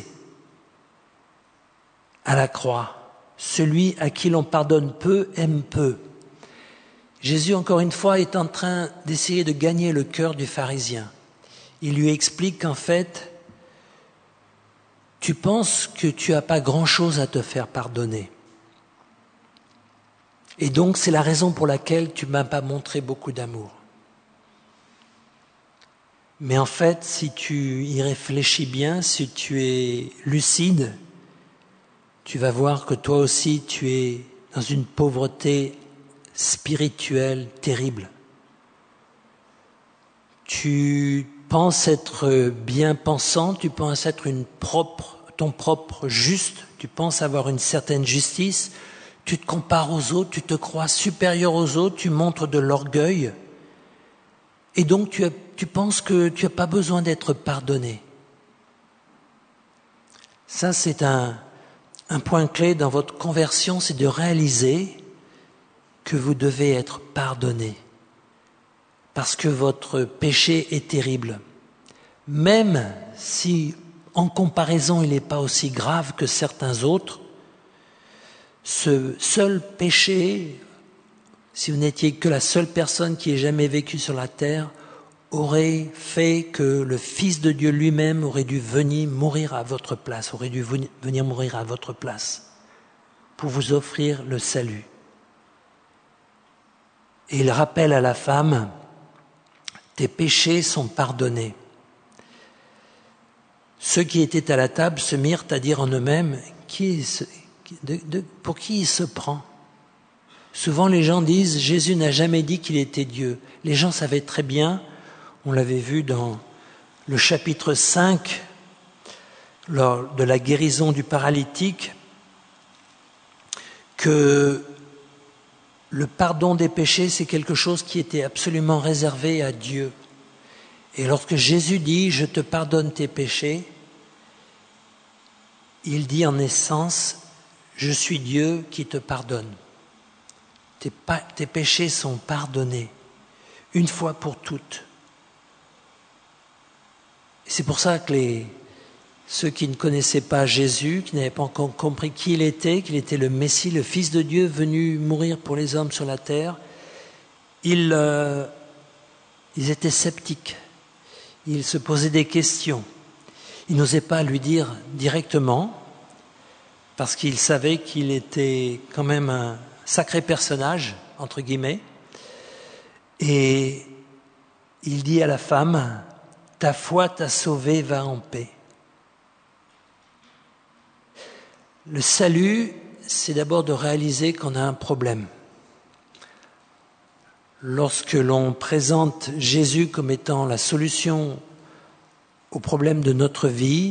à la croix. Celui à qui l'on pardonne peu, aime peu. Jésus, encore une fois, est en train d'essayer de gagner le cœur du pharisien. Il lui explique qu'en fait, tu penses que tu n'as pas grand-chose à te faire pardonner. Et donc, c'est la raison pour laquelle tu ne m'as pas montré beaucoup d'amour. Mais en fait, si tu y réfléchis bien, si tu es lucide, tu vas voir que toi aussi, tu es dans une pauvreté spirituelle terrible. Tu penses être bien pensant, tu penses être une propre, ton propre juste, tu penses avoir une certaine justice, tu te compares aux autres, tu te crois supérieur aux autres, tu montres de l'orgueil, et donc tu, as, tu penses que tu n'as pas besoin d'être pardonné. Ça, c'est un, un point clé dans votre conversion, c'est de réaliser que vous devez être pardonné, parce que votre péché est terrible. Même si, en comparaison, il n'est pas aussi grave que certains autres, ce seul péché, si vous n'étiez que la seule personne qui ait jamais vécu sur la terre, aurait fait que le Fils de Dieu lui-même aurait dû venir mourir à votre place, aurait dû venir mourir à votre place pour vous offrir le salut. Et il rappelle à la femme, tes péchés sont pardonnés. Ceux qui étaient à la table se mirent à dire en eux-mêmes, qui est ce, de, de, pour qui il se prend ? Souvent les gens disent, Jésus n'a jamais dit qu'il était Dieu. Les gens savaient très bien, on l'avait vu dans le chapitre cinq, lors de la guérison du paralytique, que le pardon des péchés, c'est quelque chose qui était absolument réservé à Dieu. Et lorsque Jésus dit « Je te pardonne tes péchés », il dit en essence « Je suis Dieu qui te pardonne ». Tes, tes péchés sont pardonnés, une fois pour toutes. Et c'est pour ça que les, ceux qui ne connaissaient pas Jésus, qui n'avaient pas encore compris qui il était, qu'il était le Messie, le Fils de Dieu venu mourir pour les hommes sur la terre, ils, euh, ils étaient sceptiques. Il se posait des questions. Il n'osait pas lui dire directement, parce qu'il savait qu'il était quand même un sacré personnage, entre guillemets. Et il dit à la femme, « Ta foi t'a sauvé, va en paix. » Le salut, c'est d'abord de réaliser qu'on a un problème. Lorsque l'on présente Jésus comme étant la solution au problème de notre vie,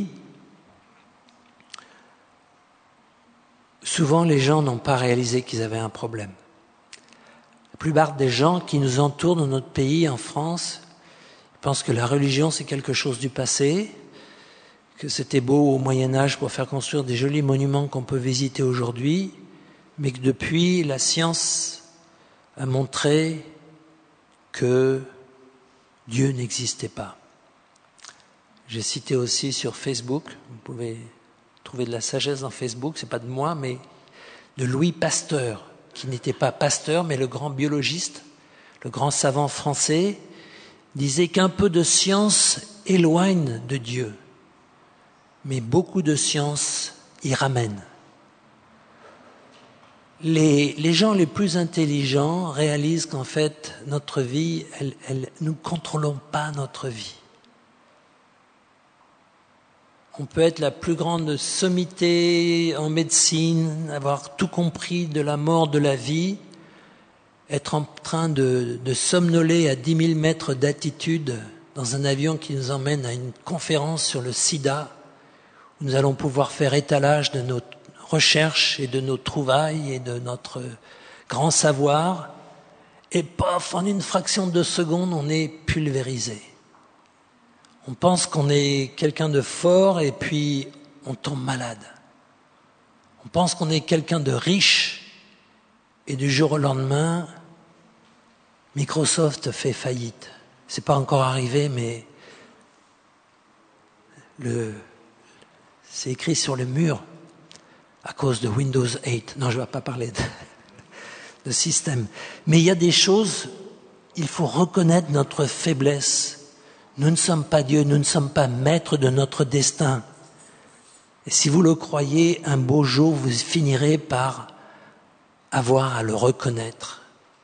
souvent les gens n'ont pas réalisé qu'ils avaient un problème. La plupart des gens qui nous entourent dans notre pays, en France, pensent que la religion c'est quelque chose du passé, que c'était beau au Moyen-Âge pour faire construire des jolis monuments qu'on peut visiter aujourd'hui, mais que depuis, la science a montré que Dieu n'existait pas. J'ai cité aussi sur Facebook, vous pouvez trouver de la sagesse dans Facebook, c'est pas de moi, mais de Louis Pasteur, qui n'était pas pasteur, mais le grand biologiste, le grand savant français, disait qu'un peu de science éloigne de Dieu, mais beaucoup de science y ramène. Les, les gens les plus intelligents réalisent qu'en fait, notre vie, elle, elle, nous ne contrôlons pas notre vie. On peut être la plus grande sommité en médecine, avoir tout compris de la mort, de la vie, être en train de, de somnoler à dix mille mètres d'altitude dans un avion qui nous emmène à une conférence sur le sida, où nous allons pouvoir faire étalage de nos recherches et de nos trouvailles et de notre grand savoir, et paf, en une fraction de seconde, on est pulvérisé. On pense qu'on est quelqu'un de fort et puis on tombe malade. On pense qu'on est quelqu'un de riche et du jour au lendemain, Microsoft fait faillite. C'est pas encore arrivé, mais le, c'est écrit sur le mur à cause de Windows huit. Non, je ne vais pas parler de, de système. Mais il y a des choses, il faut reconnaître notre faiblesse. Nous ne sommes pas Dieu, nous ne sommes pas maîtres de notre destin. Et si vous le croyez, un beau jour, vous finirez par avoir à le reconnaître.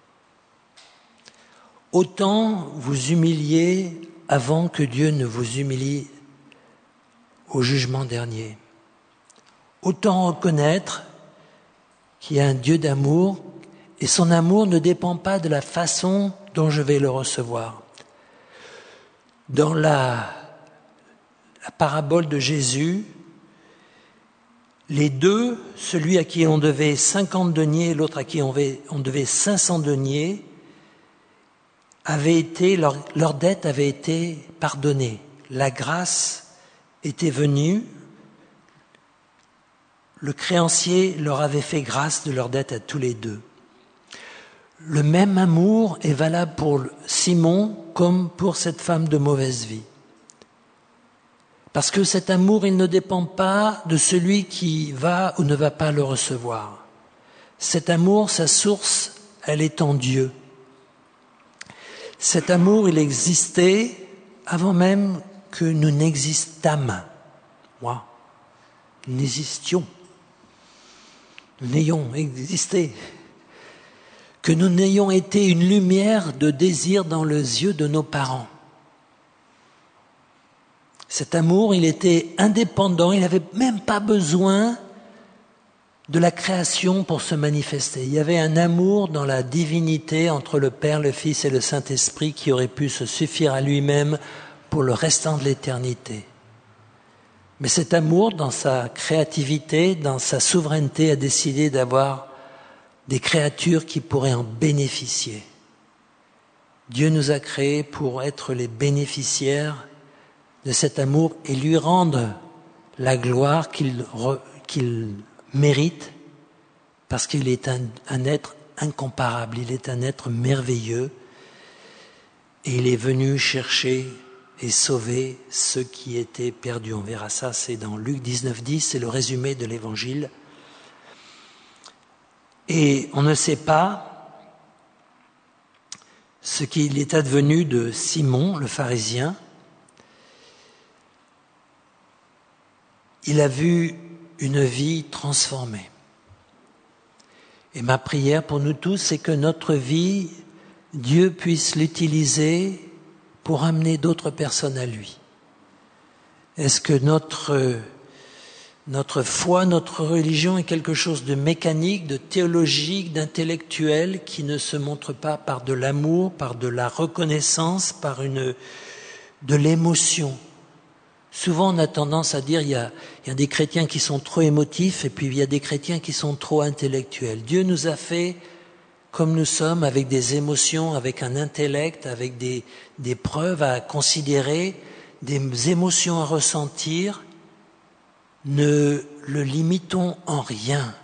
Autant vous humilier avant que Dieu ne vous humilie au jugement dernier. Autant reconnaître qu'il y a un Dieu d'amour et son amour ne dépend pas de la façon dont je vais le recevoir. Dans la, la parabole de Jésus, les deux, celui à qui on devait cinquante deniers et l'autre à qui on devait, on devait cinq cents deniers, avaient été, leur, leur dette avait été pardonnée. La grâce était venue. Le créancier leur avait fait grâce de leur dette à tous les deux. Le même amour est valable pour Simon comme pour cette femme de mauvaise vie. Parce que cet amour, il ne dépend pas de celui qui va ou ne va pas le recevoir. Cet amour, sa source, elle est en Dieu. Cet amour, il existait avant même que nous n'existâmes. Moi, nous n'existions. Nous n'ayons existé. Que nous n'ayons été une lumière de désir dans les yeux de nos parents. Cet amour, il était indépendant, il n'avait même pas besoin de la création pour se manifester. Il y avait un amour dans la divinité entre le Père, le Fils et le Saint-Esprit qui aurait pu se suffire à lui-même pour le restant de l'éternité. Mais cet amour, dans sa créativité, dans sa souveraineté, a décidé d'avoir des créatures qui pourraient en bénéficier. Dieu nous a créés pour être les bénéficiaires de cet amour et lui rendre la gloire qu'il, re, qu'il mérite, parce qu'il est un, un être incomparable, il est un être merveilleux, et il est venu chercher et sauver ceux qui étaient perdus. On verra ça, c'est dans Luc dix-neuf dix, c'est le résumé de l'Évangile. Et on ne sait pas ce qu'il est advenu de Simon, le pharisien. Il a vu une vie transformée. Et ma prière pour nous tous, c'est que notre vie, Dieu puisse l'utiliser pour amener d'autres personnes à lui. Est-ce que notre, notre foi, notre religion est quelque chose de mécanique, de théologique, d'intellectuel, qui ne se montre pas par de l'amour, par de la reconnaissance, par une, de l'émotion? Souvent, on a tendance à dire il y a, il y a des chrétiens qui sont trop émotifs et puis il y a des chrétiens qui sont trop intellectuels. Dieu nous a fait comme nous sommes, avec des émotions, avec un intellect, avec des, des preuves à considérer, des émotions à ressentir. Ne le limitons en rien.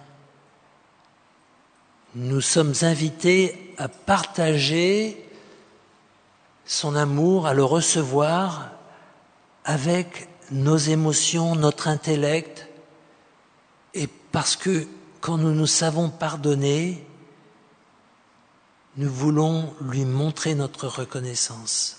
Nous sommes invités à partager son amour, à le recevoir avec nos émotions, notre intellect, et parce que quand nous nous savons pardonner, nous voulons lui montrer notre reconnaissance.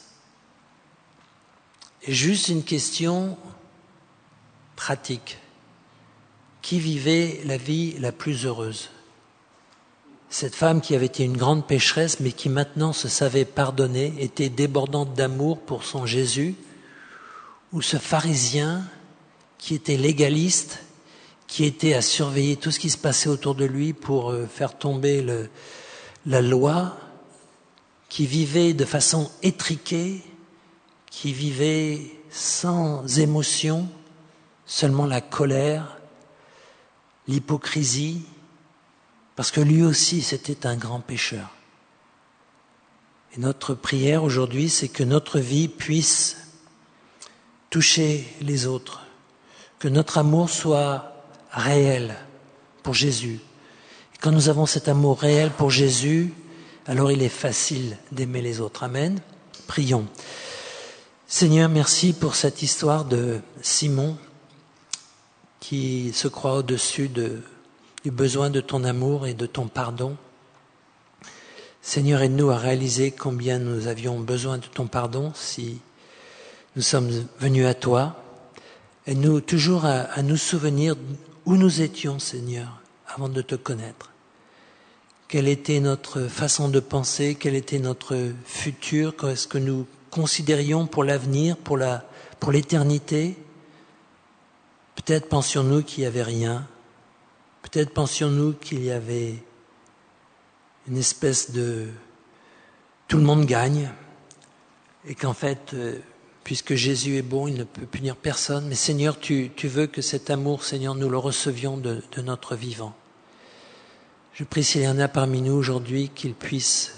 Et juste une question pratique. Qui vivait la vie la plus heureuse? Cette femme qui avait été une grande pécheresse, mais qui maintenant se savait pardonner, était débordante d'amour pour son Jésus, ou ce pharisien qui était légaliste, qui était à surveiller tout ce qui se passait autour de lui pour faire tomber le, la loi, qui vivait de façon étriquée, qui vivait sans émotion, seulement la colère, l'hypocrisie, parce que lui aussi c'était un grand pécheur. Et notre prière aujourd'hui, c'est que notre vie puisse toucher les autres, que notre amour soit réel pour Jésus. Et quand nous avons cet amour réel pour Jésus, alors il est facile d'aimer les autres. Amen. Prions. Seigneur, merci pour cette histoire de Simon qui se croit au-dessus de, du besoin de ton amour et de ton pardon. Seigneur, aide-nous à réaliser combien nous avions besoin de ton pardon si nous sommes venus à toi. Aide-nous toujours à, à nous souvenir où nous étions, Seigneur, avant de te connaître. Quelle était notre façon de penser, quel était notre futur, qu'est-ce que nous considérions pour l'avenir, pour la, pour l'éternité. Peut-être pensions-nous qu'il n'y avait rien. Peut-être pensions-nous qu'il y avait une espèce de... tout le monde gagne. Et qu'en fait, euh, puisque Jésus est bon, il ne peut punir personne. Mais Seigneur, tu, tu veux que cet amour, Seigneur, nous le recevions de, de notre vivant. Je prie s'il y en a parmi nous aujourd'hui qu'ils puissent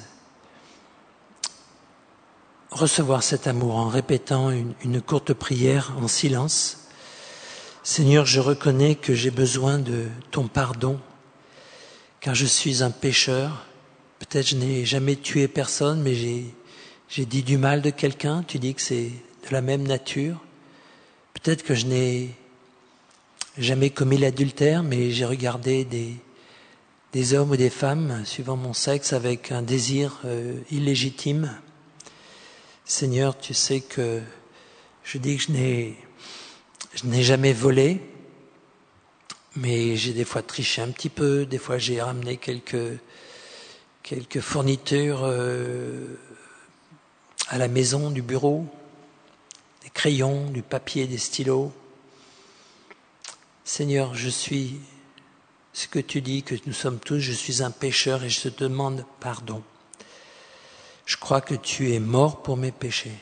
recevoir cet amour en répétant une, une courte prière en silence. Seigneur, je reconnais que j'ai besoin de ton pardon, car je suis un pécheur. Peut-être je n'ai jamais tué personne, mais j'ai, j'ai dit du mal de quelqu'un. Tu dis que c'est de la même nature. Peut-être que je n'ai jamais commis l'adultère, mais j'ai regardé des, des hommes ou des femmes, suivant mon sexe, avec un désir euh, illégitime. Seigneur, tu sais que je dis que je n'ai, je n'ai jamais volé, mais j'ai des fois triché un petit peu, des fois j'ai ramené quelques, quelques fournitures euh, à la maison, du bureau, des crayons, du papier, des stylos. Seigneur, je suis ce que tu dis, que nous sommes tous, je suis un pécheur et je te demande pardon. Je crois que tu es mort pour mes péchés.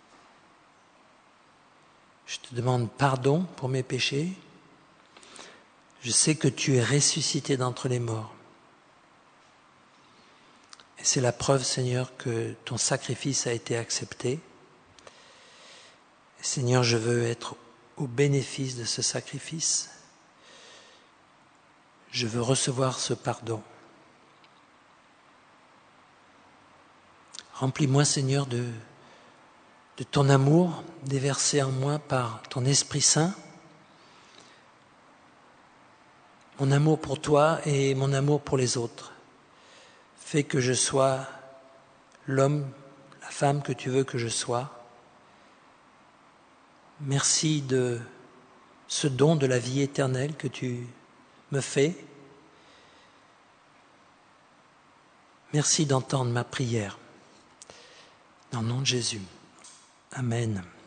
Je te demande pardon pour mes péchés. Je sais que tu es ressuscité d'entre les morts. Et c'est la preuve, Seigneur, que ton sacrifice a été accepté. Et Seigneur, je veux être au bénéfice de ce sacrifice. Je veux recevoir ce pardon. Remplis-moi, Seigneur, de, de ton amour déversé en moi par ton Esprit Saint. Mon amour pour toi et mon amour pour les autres. Fais que je sois l'homme, la femme que tu veux que je sois. Merci de ce don de la vie éternelle que tu me fais. Merci d'entendre ma prière. Dans le nom de Jésus. Amen.